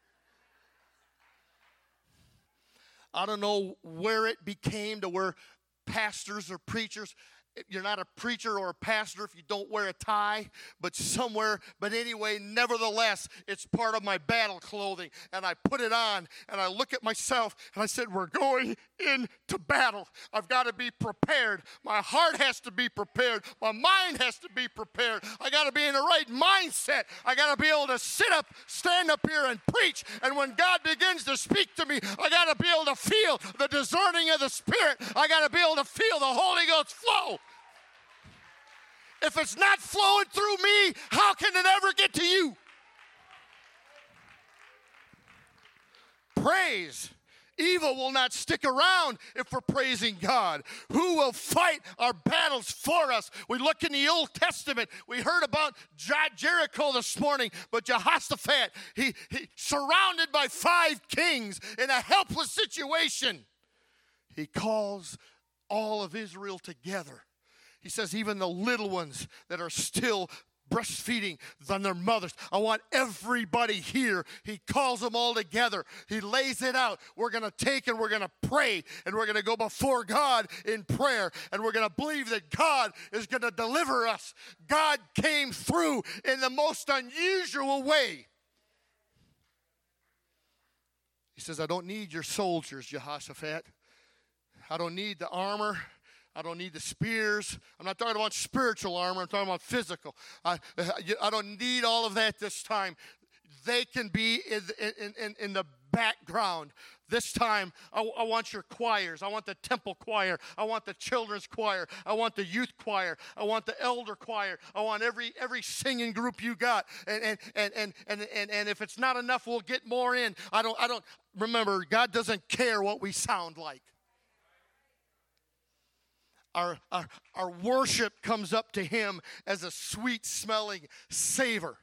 I don't know where it became to where pastors or preachers, you're not a preacher or a pastor if you don't wear a tie, but anyway, nevertheless, it's part of my battle clothing, and I put it on, and I look at myself, and I said, we're going into battle. I've got to be prepared. My heart has to be prepared. My mind has to be prepared. I got to be in the right mindset. I got to be able to stand up here and preach, and when God begins to speak to me, I got to be able to feel the discerning of the Spirit. I got to be able to feel the Holy Ghost flow. If it's not flowing through me, how can it ever get to you? Praise. Evil will not stick around if we're praising God. Who will fight our battles for us? We look in the Old Testament. We heard about Jericho this morning, but Jehoshaphat, he surrounded by 5 kings in a helpless situation. He calls all of Israel together. He says, even the little ones that are still breastfeeding than their mothers. I want everybody here. He calls them all together. He lays it out. We're going to take and we're going to pray, and we're going to go before God in prayer, and we're going to believe that God is going to deliver us. God came through in the most unusual way. He says, I don't need your soldiers, Jehoshaphat. I don't need the armor. I don't need the spears. I'm not talking about spiritual armor. I'm talking about physical. I don't need all of that this time. They can be in the background. This time, I want your choirs. I want the temple choir. I want the children's choir. I want the youth choir. I want the elder choir. I want every singing group you got. And if it's not enough, we'll get more in. I don't remember, God doesn't care what we sound like. Our worship comes up to him as a sweet-smelling savor.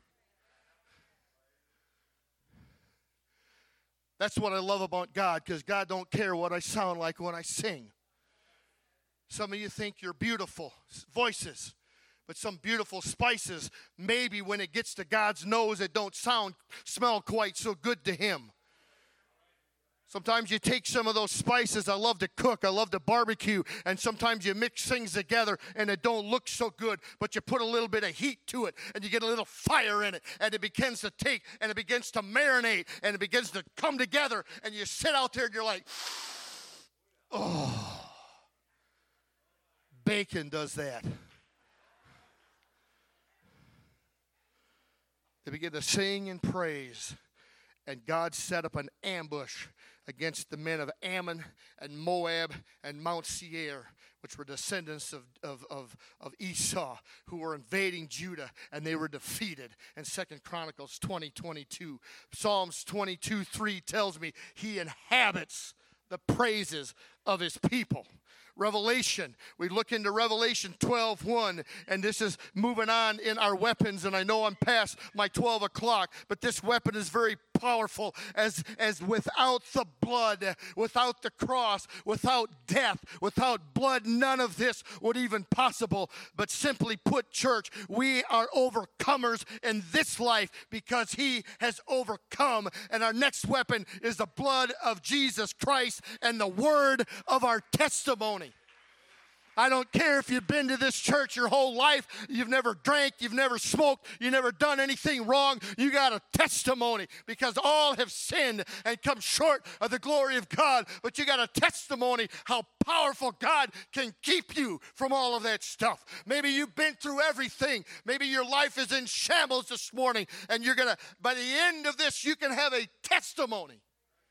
That's what I love about God, because God don't care what I sound like when I sing. Some of you think you're beautiful voices, but some beautiful spices, maybe when it gets to God's nose, it don't smell quite so good to him. Sometimes you take some of those spices. I love to cook. I love to barbecue. And sometimes you mix things together and it don't look so good. But you put a little bit of heat to it and you get a little fire in it. And it begins to take and it begins to marinate and it begins to come together. And you sit out there and you're like, oh. Bacon does that. They begin to sing and praise. And God set up an ambush against the men of Ammon and Moab and Mount Seir, which were descendants of Esau, who were invading Judah, and they were defeated. In 2 Chronicles 20:22. Psalms 22:3 tells me he inhabits the praises of his people. Revelation. We look into Revelation 12:1, and this is moving on in our weapons, and I know I'm past my 12 o'clock, but this weapon is very powerful as without the blood, without the cross, without death, without blood, none of this would even possible. But simply put, church, we are overcomers in this life because he has overcome. And our next weapon is the blood of Jesus Christ and the word of our testimony. I don't care if you've been to this church your whole life, you've never drank, you've never smoked, you've never done anything wrong. You got a testimony because all have sinned and come short of the glory of God. But you got a testimony how powerful God can keep you from all of that stuff. Maybe you've been through everything. Maybe your life is in shambles this morning, and you're going to, by the end of this, you can have a testimony.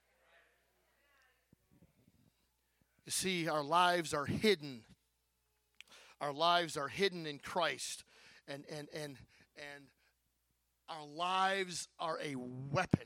You see, our lives are hidden. Our lives are hidden in Christ, and our lives are a weapon.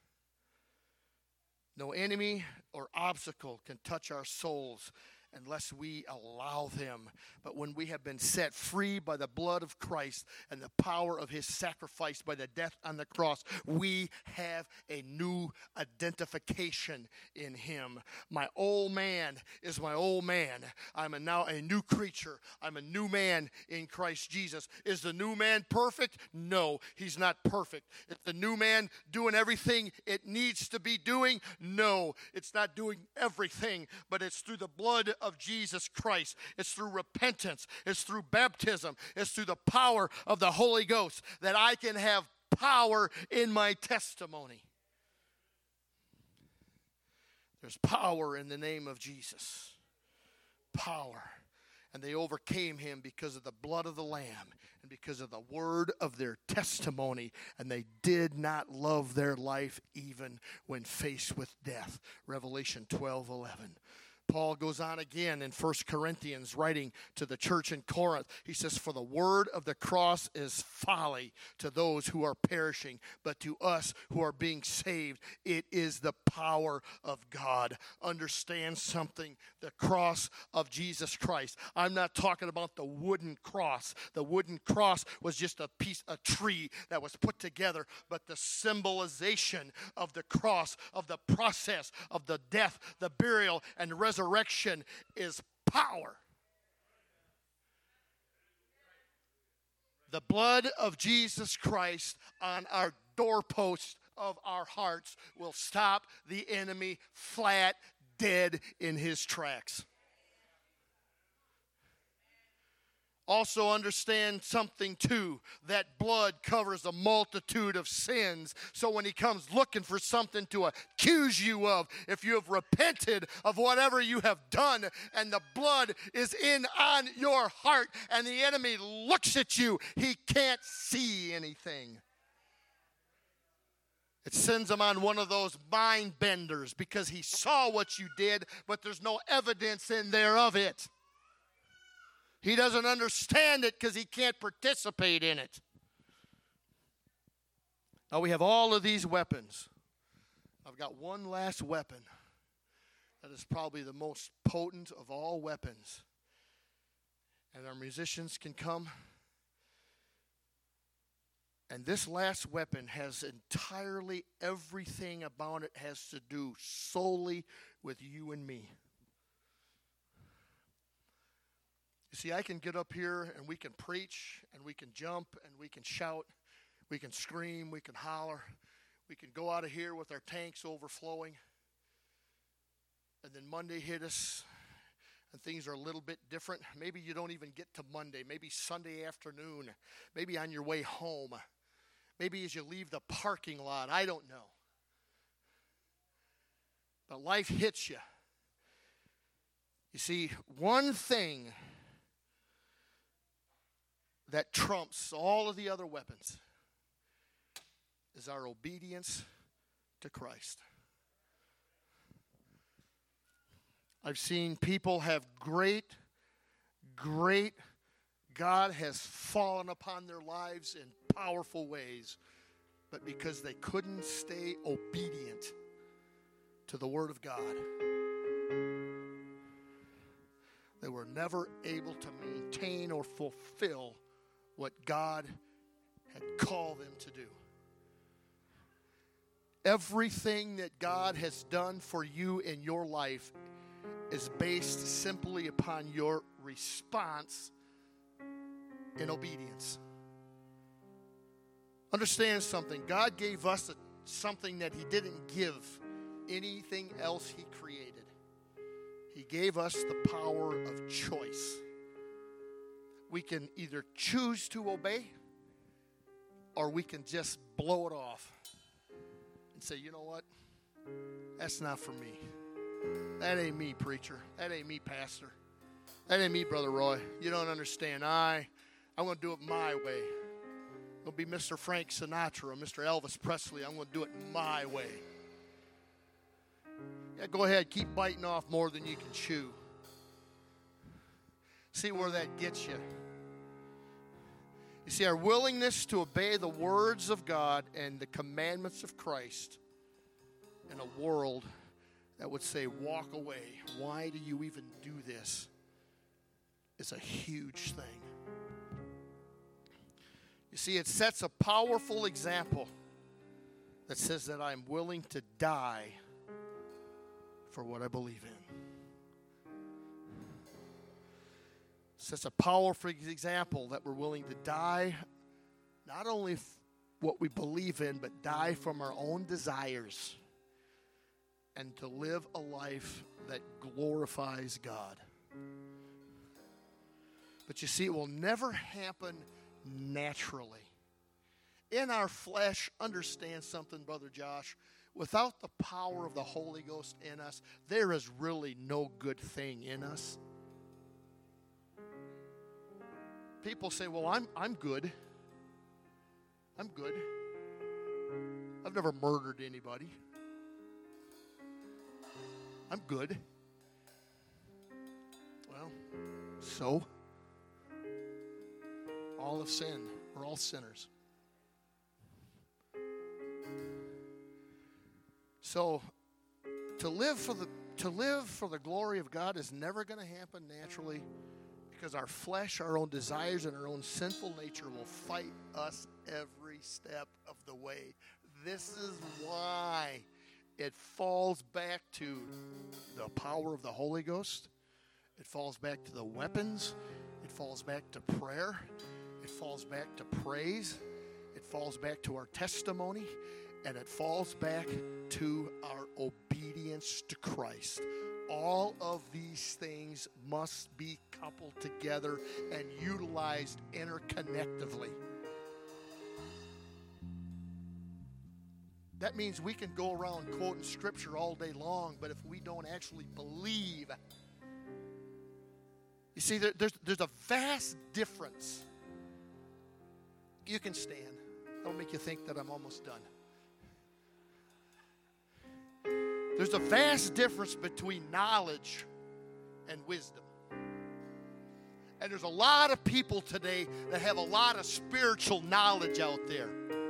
No enemy or obstacle can touch our souls unless we allow them. But when we have been set free by the blood of Christ and the power of his sacrifice by the death on the cross, we have a new identification in him. My old man is my old man. I'm now a new creature. I'm a new man in Christ Jesus. Is the new man perfect? No, he's not perfect. Is the new man doing everything it needs to be doing? No, it's not doing everything, but it's through the blood of Jesus Christ. It's through repentance. It's through baptism. It's through the power of the Holy Ghost that I can have power in my testimony. There's power in the name of Jesus. Power. And they overcame him because of the blood of the Lamb and because of the word of their testimony. And they did not love their life even when faced with death. Revelation 12:11. Paul goes on again in 1 Corinthians, writing to the church in Corinth. He says, for the word of the cross is folly to those who are perishing, but to us who are being saved, it is the power of God. Understand something, the cross of Jesus Christ. I'm not talking about the wooden cross. The wooden cross was just a tree that was put together, but the symbolization of the cross, of the process of the death, the burial, and resurrection is power. The blood of Jesus Christ on our doorposts of our hearts will stop the enemy flat dead in his tracks. Also understand something too, that blood covers a multitude of sins. So when he comes looking for something to accuse you of, if you have repented of whatever you have done and the blood is in on your heart and the enemy looks at you, he can't see anything. It sends him on one of those mind benders because he saw what you did, but there's no evidence in there of it. He doesn't understand it because he can't participate in it. Now we have all of these weapons. I've got one last weapon that is probably the most potent of all weapons. And our musicians can come. And this last weapon has entirely everything about it has to do solely with you and me. See, I can get up here and we can preach and we can jump and we can shout, we can scream, we can holler, we can go out of here with our tanks overflowing. And then Monday hit us and things are a little bit different. Maybe you don't even get to Monday, maybe Sunday afternoon, maybe on your way home, maybe as you leave the parking lot, I don't know. But life hits you. You see, one thing that trumps all of the other weapons is our obedience to Christ. I've seen people have great, God has fallen upon their lives in powerful ways, but because they couldn't stay obedient to the Word of God. they were never able to maintain or fulfill what God had called them to do. Everything that God has done for you in your life is based simply upon your response in obedience. Understand something. God gave us something that He didn't give anything else He created. He gave us the power of choice. We can either choose to obey, or we can just blow it off and say, you know what? That's not for me. That ain't me, preacher. That ain't me, pastor. That ain't me, Brother Roy. You don't understand. I'm going to do it my way. I'm going to be Mr. Frank Sinatra, Mr. Elvis Presley. I'm going to do it my way. Yeah, go ahead. Keep biting off more than you can chew. See where that gets you. You see, our willingness to obey the words of God and the commandments of Christ in a world that would say, walk away. Why do you even do this? It's a huge thing. You see, it sets a powerful example that says that I'm willing to die for what I believe in. Sets a powerful example that we're willing to die, not only what we believe in, but die from our own desires and to live a life that glorifies God. But you see, it will never happen naturally. In our flesh, understand something, Brother Josh, without the power of the Holy Ghost in us, there is really no good thing in us. People say, well, I'm good. I'm good. I've never murdered anybody. I'm good. Well, so? All have sinned. We're all sinners. So, to live for the glory of God is never going to happen naturally, because our flesh, our own desires, and our own sinful nature will fight us every step of the way. This is why it falls back to the power of the Holy Ghost. It falls back to the weapons. It falls back to prayer. It falls back to praise. It falls back to our testimony. And it falls back to our obedience to Christ. All of these things must be coupled together and utilized interconnectively. That means we can go around quoting scripture all day long, but if we don't actually believe, you see, there's a vast difference. You can stand. Don't make you think that I'm almost done. There's a vast difference between knowledge and wisdom. And there's a lot of people today that have a lot of spiritual knowledge out there.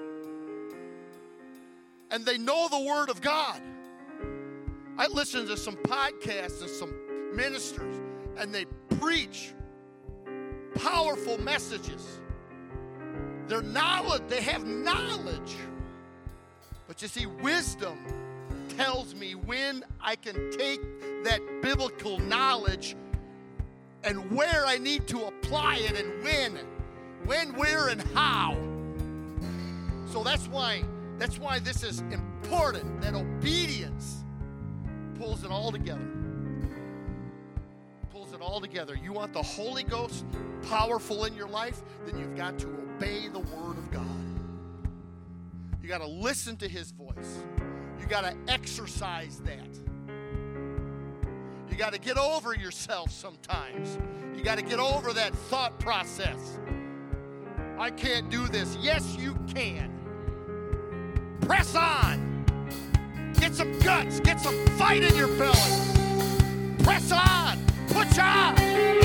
And they know the Word of God. I listen to some podcasts and some ministers, and they preach powerful messages. Their knowledge, they have knowledge. But you see, wisdom tells me when I can take that biblical knowledge and where I need to apply it and when, where, and how. So that's why this is important, that obedience pulls it all together. Pulls it all together. You want the Holy Ghost powerful in your life, then you've got to obey the Word of God. You got to listen to His voice. You got to exercise that. You got to get over yourself sometimes. You got to get over that thought process. I can't do this. Yes, you can. Press on. Get some guts. Get some fight in your belly. Press on. Push on.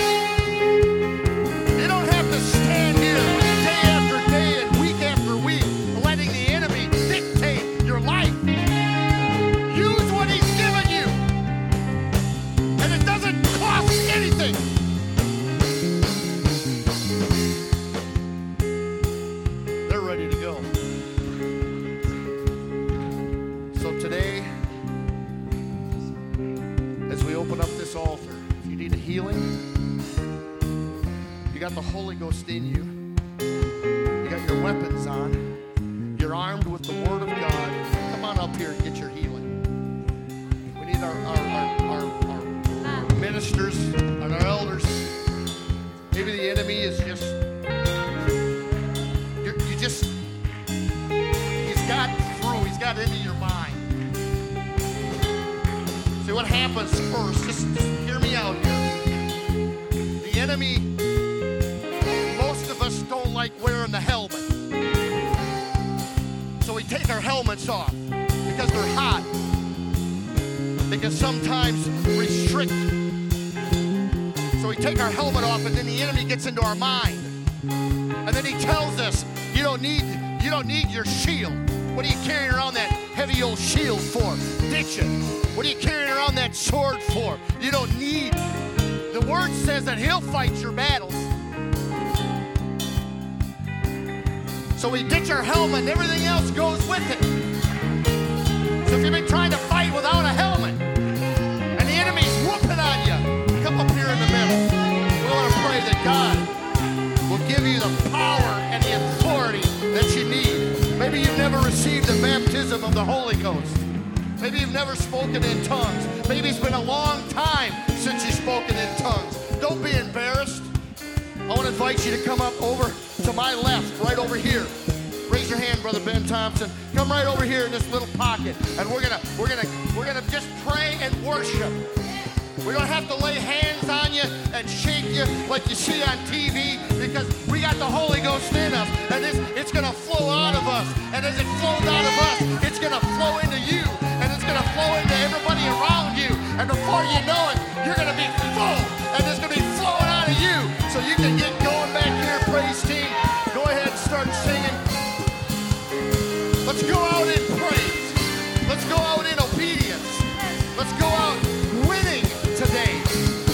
You don't have to stand here day after day and week after week letting the enemy dictate your life. Use what He's given you. And it doesn't cost anything. open up this altar, if you need a healing, you got the Holy Ghost in you. You got your weapons on. You're armed with the Word of God. Come on up here and get your healing. We need our ministers and our elders. Maybe the enemy is just, he's got through, he's got into your mind. See what happens first, just hear me out here. The enemy, most of us don't like wearing the helmet. So we take our helmets off because they're hot. They can sometimes restrict. So we take our helmet off, and then the enemy gets into our mind. And then he tells us, you don't need your shield. What are you carrying around that heavy old shield for? Ditch it. What are you carrying around that sword for? You don't need. The Word says that He'll fight your battles. So we ditch our helmet, and everything else goes with it. So if you've been trying to fight without a helmet, and the enemy's whooping on you, come up here in the middle. We want to pray that God will give you the power and the authority that you need. Maybe you've never received the baptism of the Holy Ghost. Maybe you've never spoken in tongues. Maybe it's been a long time since you've spoken in tongues. Don't be embarrassed. I want to invite you to come up over to my left, right over here. Raise your hand, Brother Ben Thompson. Come right over here in this little pocket, and we're gonna just pray and worship. We don't have to lay hands on you and shake you like you see on TV, because we got the Holy Ghost in us, and it's going to flow out of us. And as it flows out of us, it's going to flow into you, and it's going to flow into everybody around you. And before you know it, you're going to be full, and it's going to be flowing out of you. So you can get going back here, praise team. Go ahead and start singing. Let's go out in praise. Let's go out in obedience. Let's go out winning today.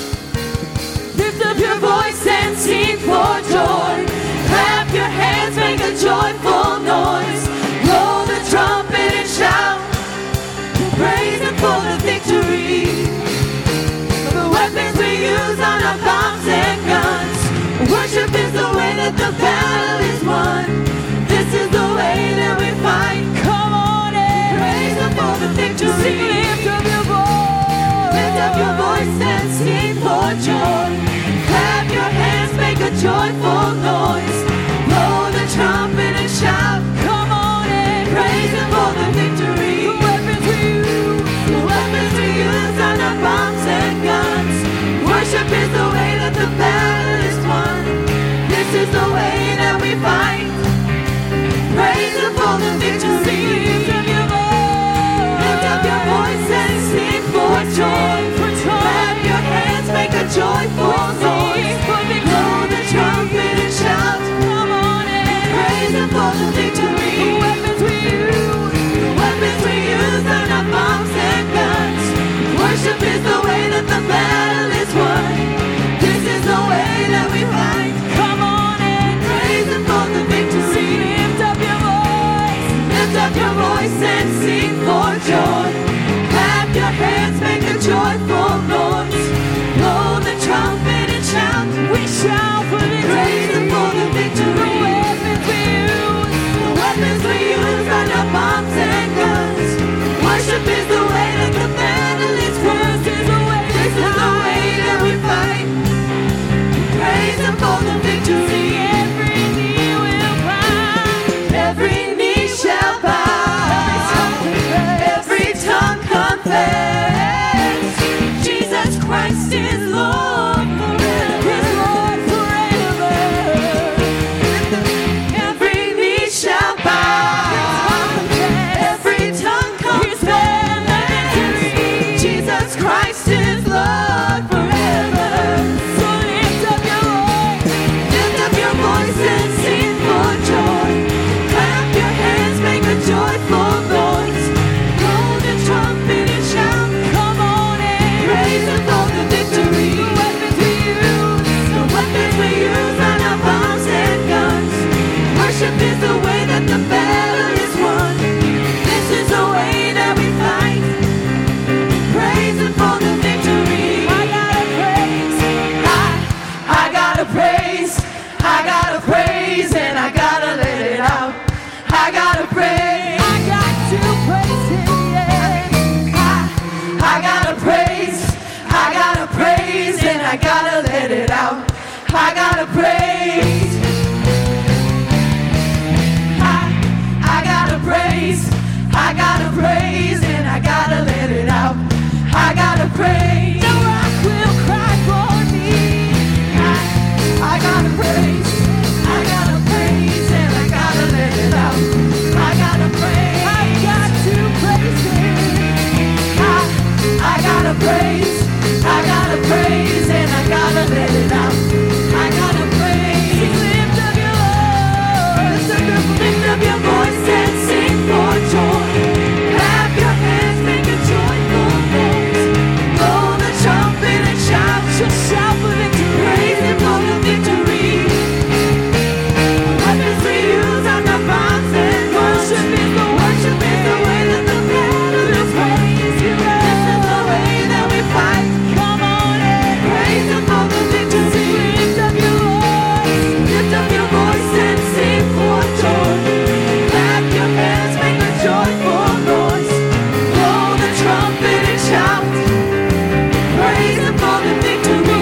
Lift up your voice and sing for joy. Clap your hands, make a joyful noise. Blow the trumpet and shout. Praise Him for the victory. The weapons we use on our bombs and guns. Worship is the way that the battle is won. This is the way that we fight. Come on and praise Him for the victory. Lift up your voice. Lift up your voice and sing for joy. Clap your hands, make a joyful noise. Blow the trumpet and shout. Come on and praise Him for the victory. The weapons we use on our bombs and guns. Worship is the way that the battle is won. This is the way that we fight. Praise Him for the victory. Lift up your voice and sing for joy. Clap your hands, make a joyful noise. Blow the trumpet and shout. Come on and praise Him for the victory. The weapons we use on our bombs and guns. Worship is the way that the battle is won. This is the way that we fight. Come on and praise Him for the victory. Lift up your voice. Lift up your voice and sing for joy. Clap your hands, make a joyful noise. Blow the trumpet and shout. We shout for the praise Him for the victory. The weapons we use on our bombs and guns. Worship is the way that the battle is won. This is the way that we fight. Praise Him for the victory. Every knee will bow. Every knee shall bow. Every tongue confess. Jesus Christ is Lord forever. Is Lord forever. Every knee shall bow. Every tongue confess. Jesus Christ is Lord forever. So lift up your voice. Lift up your voice and sing for joy. Clap your hands, make a joyful noise. Blow the trumpet and shout. Come on and praise Him for the victory. I gotta praise. I gotta praise. I gotta praise, and I gotta let it out. I gotta praise. The rock will cry for me. I gotta praise. I gotta praise, and I gotta let it out. I gotta praise. I got to praise Him. I gotta praise. I gotta praise, and I gotta let it out. I gotta praise. Lift up your voice. Lift up your voice and sing for joy. Clap your hands, make a joyful noise. Blow the trumpet and shout. Shout for victory. Praise Him for the victory. Weapons we use are not bombs and worship is the way that the battle is won. This is the way that we fight. Come on and praise Him for the victory. Lift up your voice and sing for joy. Clap your hands, make a joyful noise. Blow the trumpet and shout. Praise Him for the victory.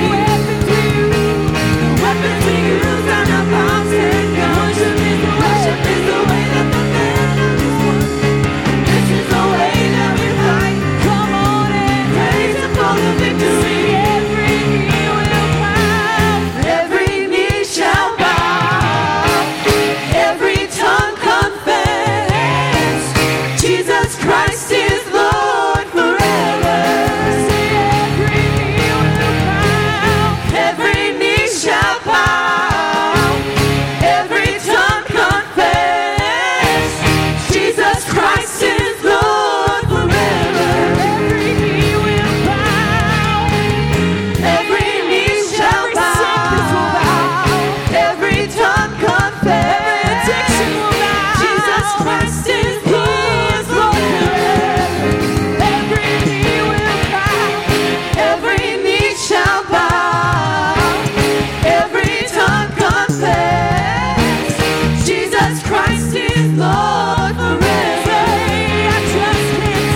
Weapons we use are not bombs and guns. Worship is the way that the battle is won. This is the way that we fight. Come on and praise Him for the victory. Every knee will bow. Every knee shall bow. Every tongue confess. Jesus Christ is Lord forever. Every knee will bow. Every knee shall bow. Every tongue confess. Jesus Christ is Lord forever. Every knee will bow. Every knee shall bow. Every tongue confess. Jesus Christ is Lord forever. Every knee will bow. Every knee shall bow. Every tongue confess. Jesus Christ is Lord forever. I just can't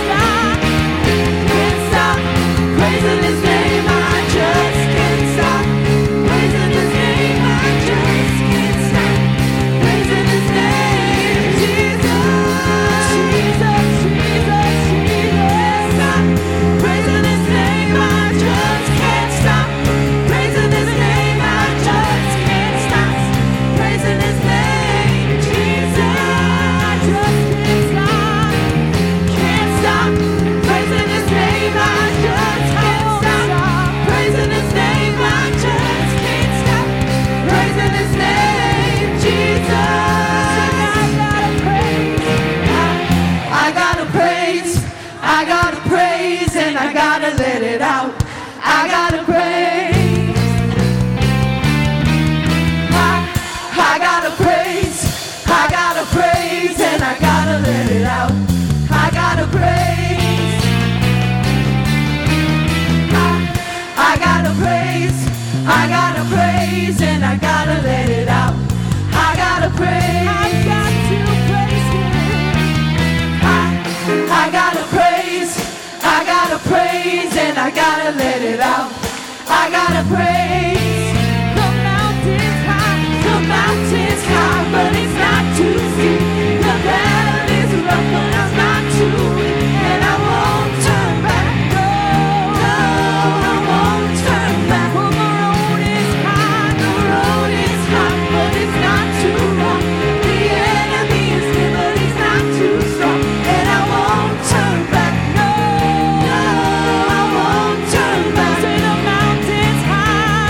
stop praising His name. I just can't stop praising His name. I just can't stop praising His name. Jesus, Jesus, Jesus, Jesus. Stop praising His name. I just can't stop praising His name. I just can't stop praising His name. Jesus, I just can't stop praising His name. I just can't stop praising His name. I just can't stop praising His name. Jesus, I gotta praise. I gotta praise, and I gotta let it out. I gotta praise. I gotta praise. I gotta praise, and I gotta let it out. I gotta praise. I gotta praise. I gotta praise, and I gotta let it out. I gotta praise. I got to praise Him. I gotta praise. I gotta praise, and I gotta let it out. I gotta praise. The mountain's high, but it's not too steep. The battle is rough, but I'm not too weak, and I won't turn back. No, I won't turn back. Well, the road is high, but it's not too long. The enemy is near, but he's not too strong, and I won't turn back. No, I won't turn back. Say the mountain's high.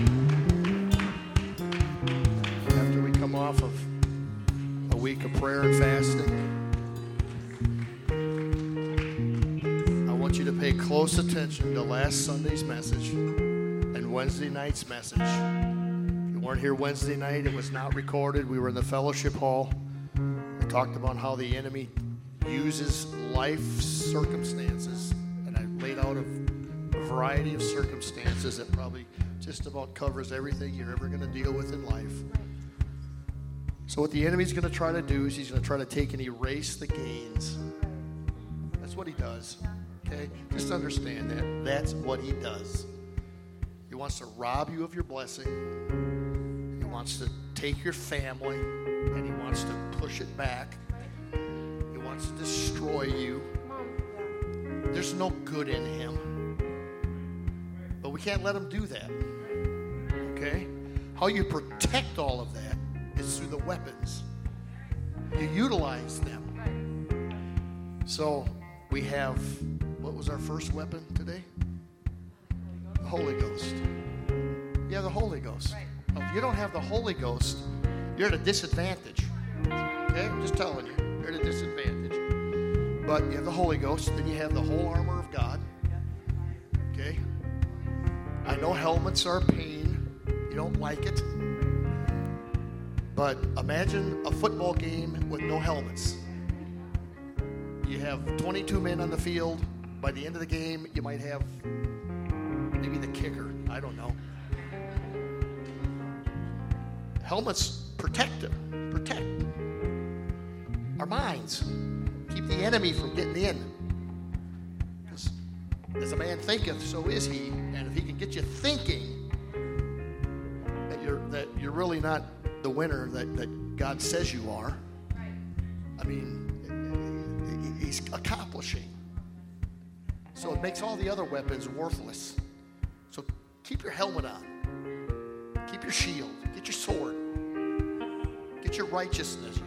After we come off of a week of prayer and fasting, I want you to pay close attention to last Sunday's message and Wednesday night's message. You weren't here Wednesday night. It was not recorded. We were in the fellowship hall. We talked about how the enemy uses life circumstances, and I laid out a variety of circumstances that probably just about covers everything you're ever going to deal with in life. So what the enemy's going to try to do is he's going to try to take and erase the gains. That's what he does. Okay? Just understand that. That's what he does. He wants to rob you of your blessing. He wants to take your family, and he wants to push it back. He wants to destroy you. There's no good in him. But we can't let him do that. Okay? How you protect all of that is through the weapons. You utilize them. So we have, what was our first weapon today? The Holy Ghost. Yeah, the Holy Ghost. Now, if you don't have the Holy Ghost, you're at a disadvantage. Okay? I'm just telling you. You're at a disadvantage. But you have the Holy Ghost, then you have the whole armor of God. Okay? I know helmets are a pain. You don't like it. But imagine a football game with no helmets. You have 22 men on the field. By the end of the game, you might have maybe the kicker. I don't know. Helmets protect our minds. Keep the enemy from getting in. Because as a man thinketh, so is he. And if he can get you thinking that you're really not the winner that God says you are, I mean, he's accomplishing. So it makes all the other weapons worthless. So keep your helmet on. Keep your shield. Get your sword. Get your righteousness.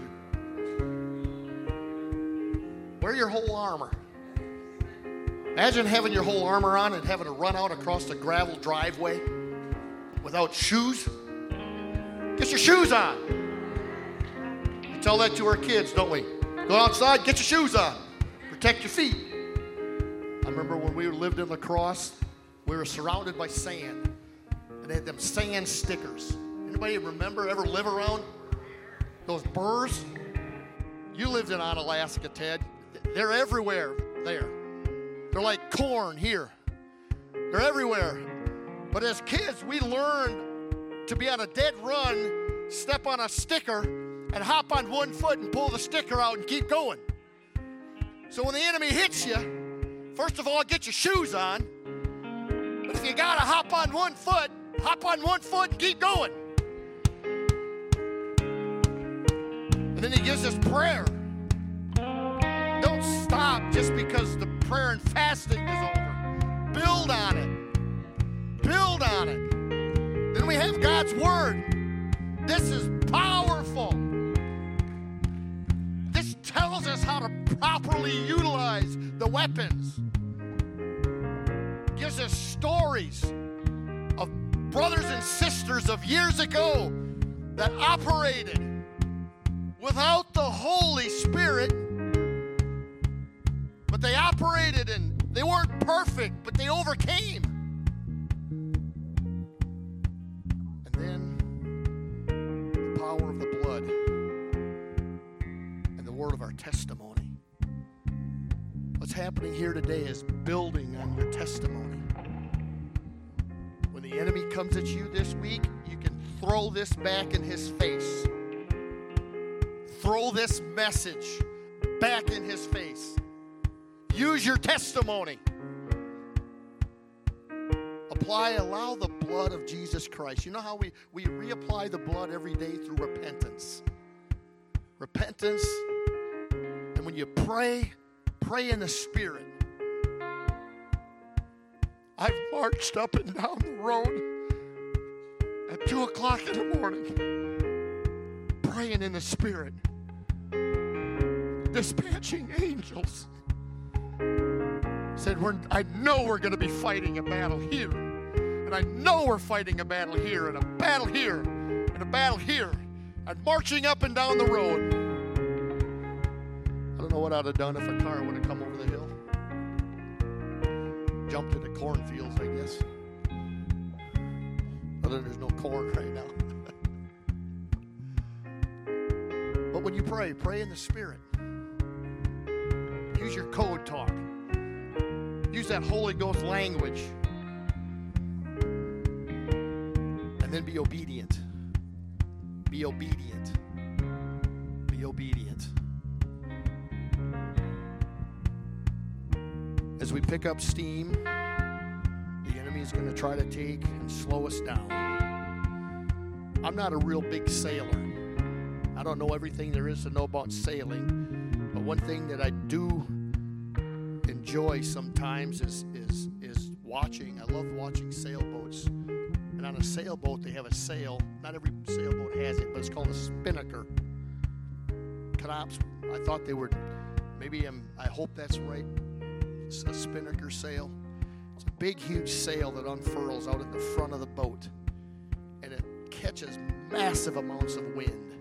Wear your whole armor. Imagine having your whole armor on and having to run out across the gravel driveway without shoes. Get your shoes on. We tell that to our kids, don't we? Go outside, get your shoes on. Protect your feet. I remember when we lived in La Crosse, we were surrounded by sand. And they had them sand stickers. Anybody remember, ever live around those burrs? You lived in Onalaska, Ted. They're everywhere there. They're like corn here. They're everywhere. But as kids, we learned to be on a dead run, step on a sticker, and hop on one foot and pull the sticker out and keep going. So when the enemy hits you, first of all, get your shoes on. But if you got to hop on one foot and keep going. And then he gives us prayer. Don't stop just because the prayer and fasting is over. Build on it. Build on it. Then we have God's Word. This is powerful. This tells us how to properly utilize the weapons. Gives us stories of brothers and sisters of years ago that operated without the Holy Spirit, but they operated and they weren't perfect, but they overcame. And then the power of the blood and the word of our testimony. What's happening here today is building on your testimony. When the enemy comes at you this week, you can throw this back in his face. Throw this message back in his face. Use your testimony. Allow the blood of Jesus Christ. You know how we reapply the blood every day through repentance. Repentance. And when you pray in the Spirit. I've marched up and down the road at 2 o'clock in the morning, praying in the Spirit, dispatching angels. Said, I know we're going to be fighting a battle here. And And I know we're fighting a battle here and a battle here and a battle here and marching up and down the road. I don't know what I'd have done if a car would have come over the hill. Jumped into cornfields, I guess. Other than there's no corn right now. But when you pray, pray in the Spirit. Use your code talk. Use that Holy Ghost language. And then be obedient. Be obedient. Be obedient. As we pick up steam, the enemy is going to try to take and slow us down. I'm not a real big sailor. I don't know everything there is to know about sailing, but one thing that I do enjoy sometimes is watching. I love watching sailboats. And on a sailboat, they have a sail. Not every sailboat has it, but it's called a spinnaker. Knops. I thought they were, I hope that's right. It's a spinnaker sail. It's a big, huge sail that unfurls out in the front of the boat. And it catches massive amounts of wind.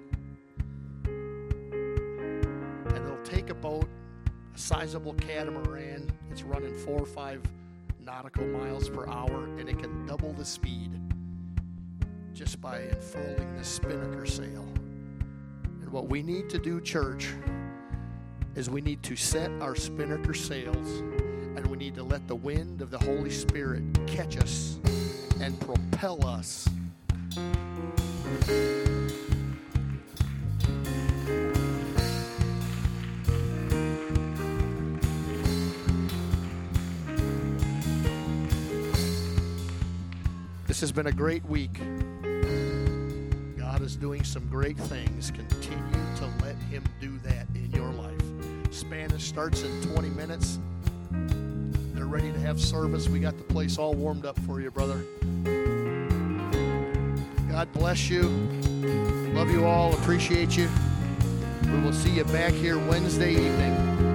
And it'll take a boat, a sizable catamaran. It's running 4 or 5 nautical miles per hour, and it can double the speed just by unfurling this spinnaker sail. And what we need to do, church, is we need to set our spinnaker sails, and we need to let the wind of the Holy Spirit catch us and propel us. This has been a great week. God is doing some great things. Continue to let Him do that in your life. Spanish starts in 20 minutes. They're ready to have service. We got the place all warmed up for you, brother. God bless you. Love you all. Appreciate you. We will see you back here Wednesday evening.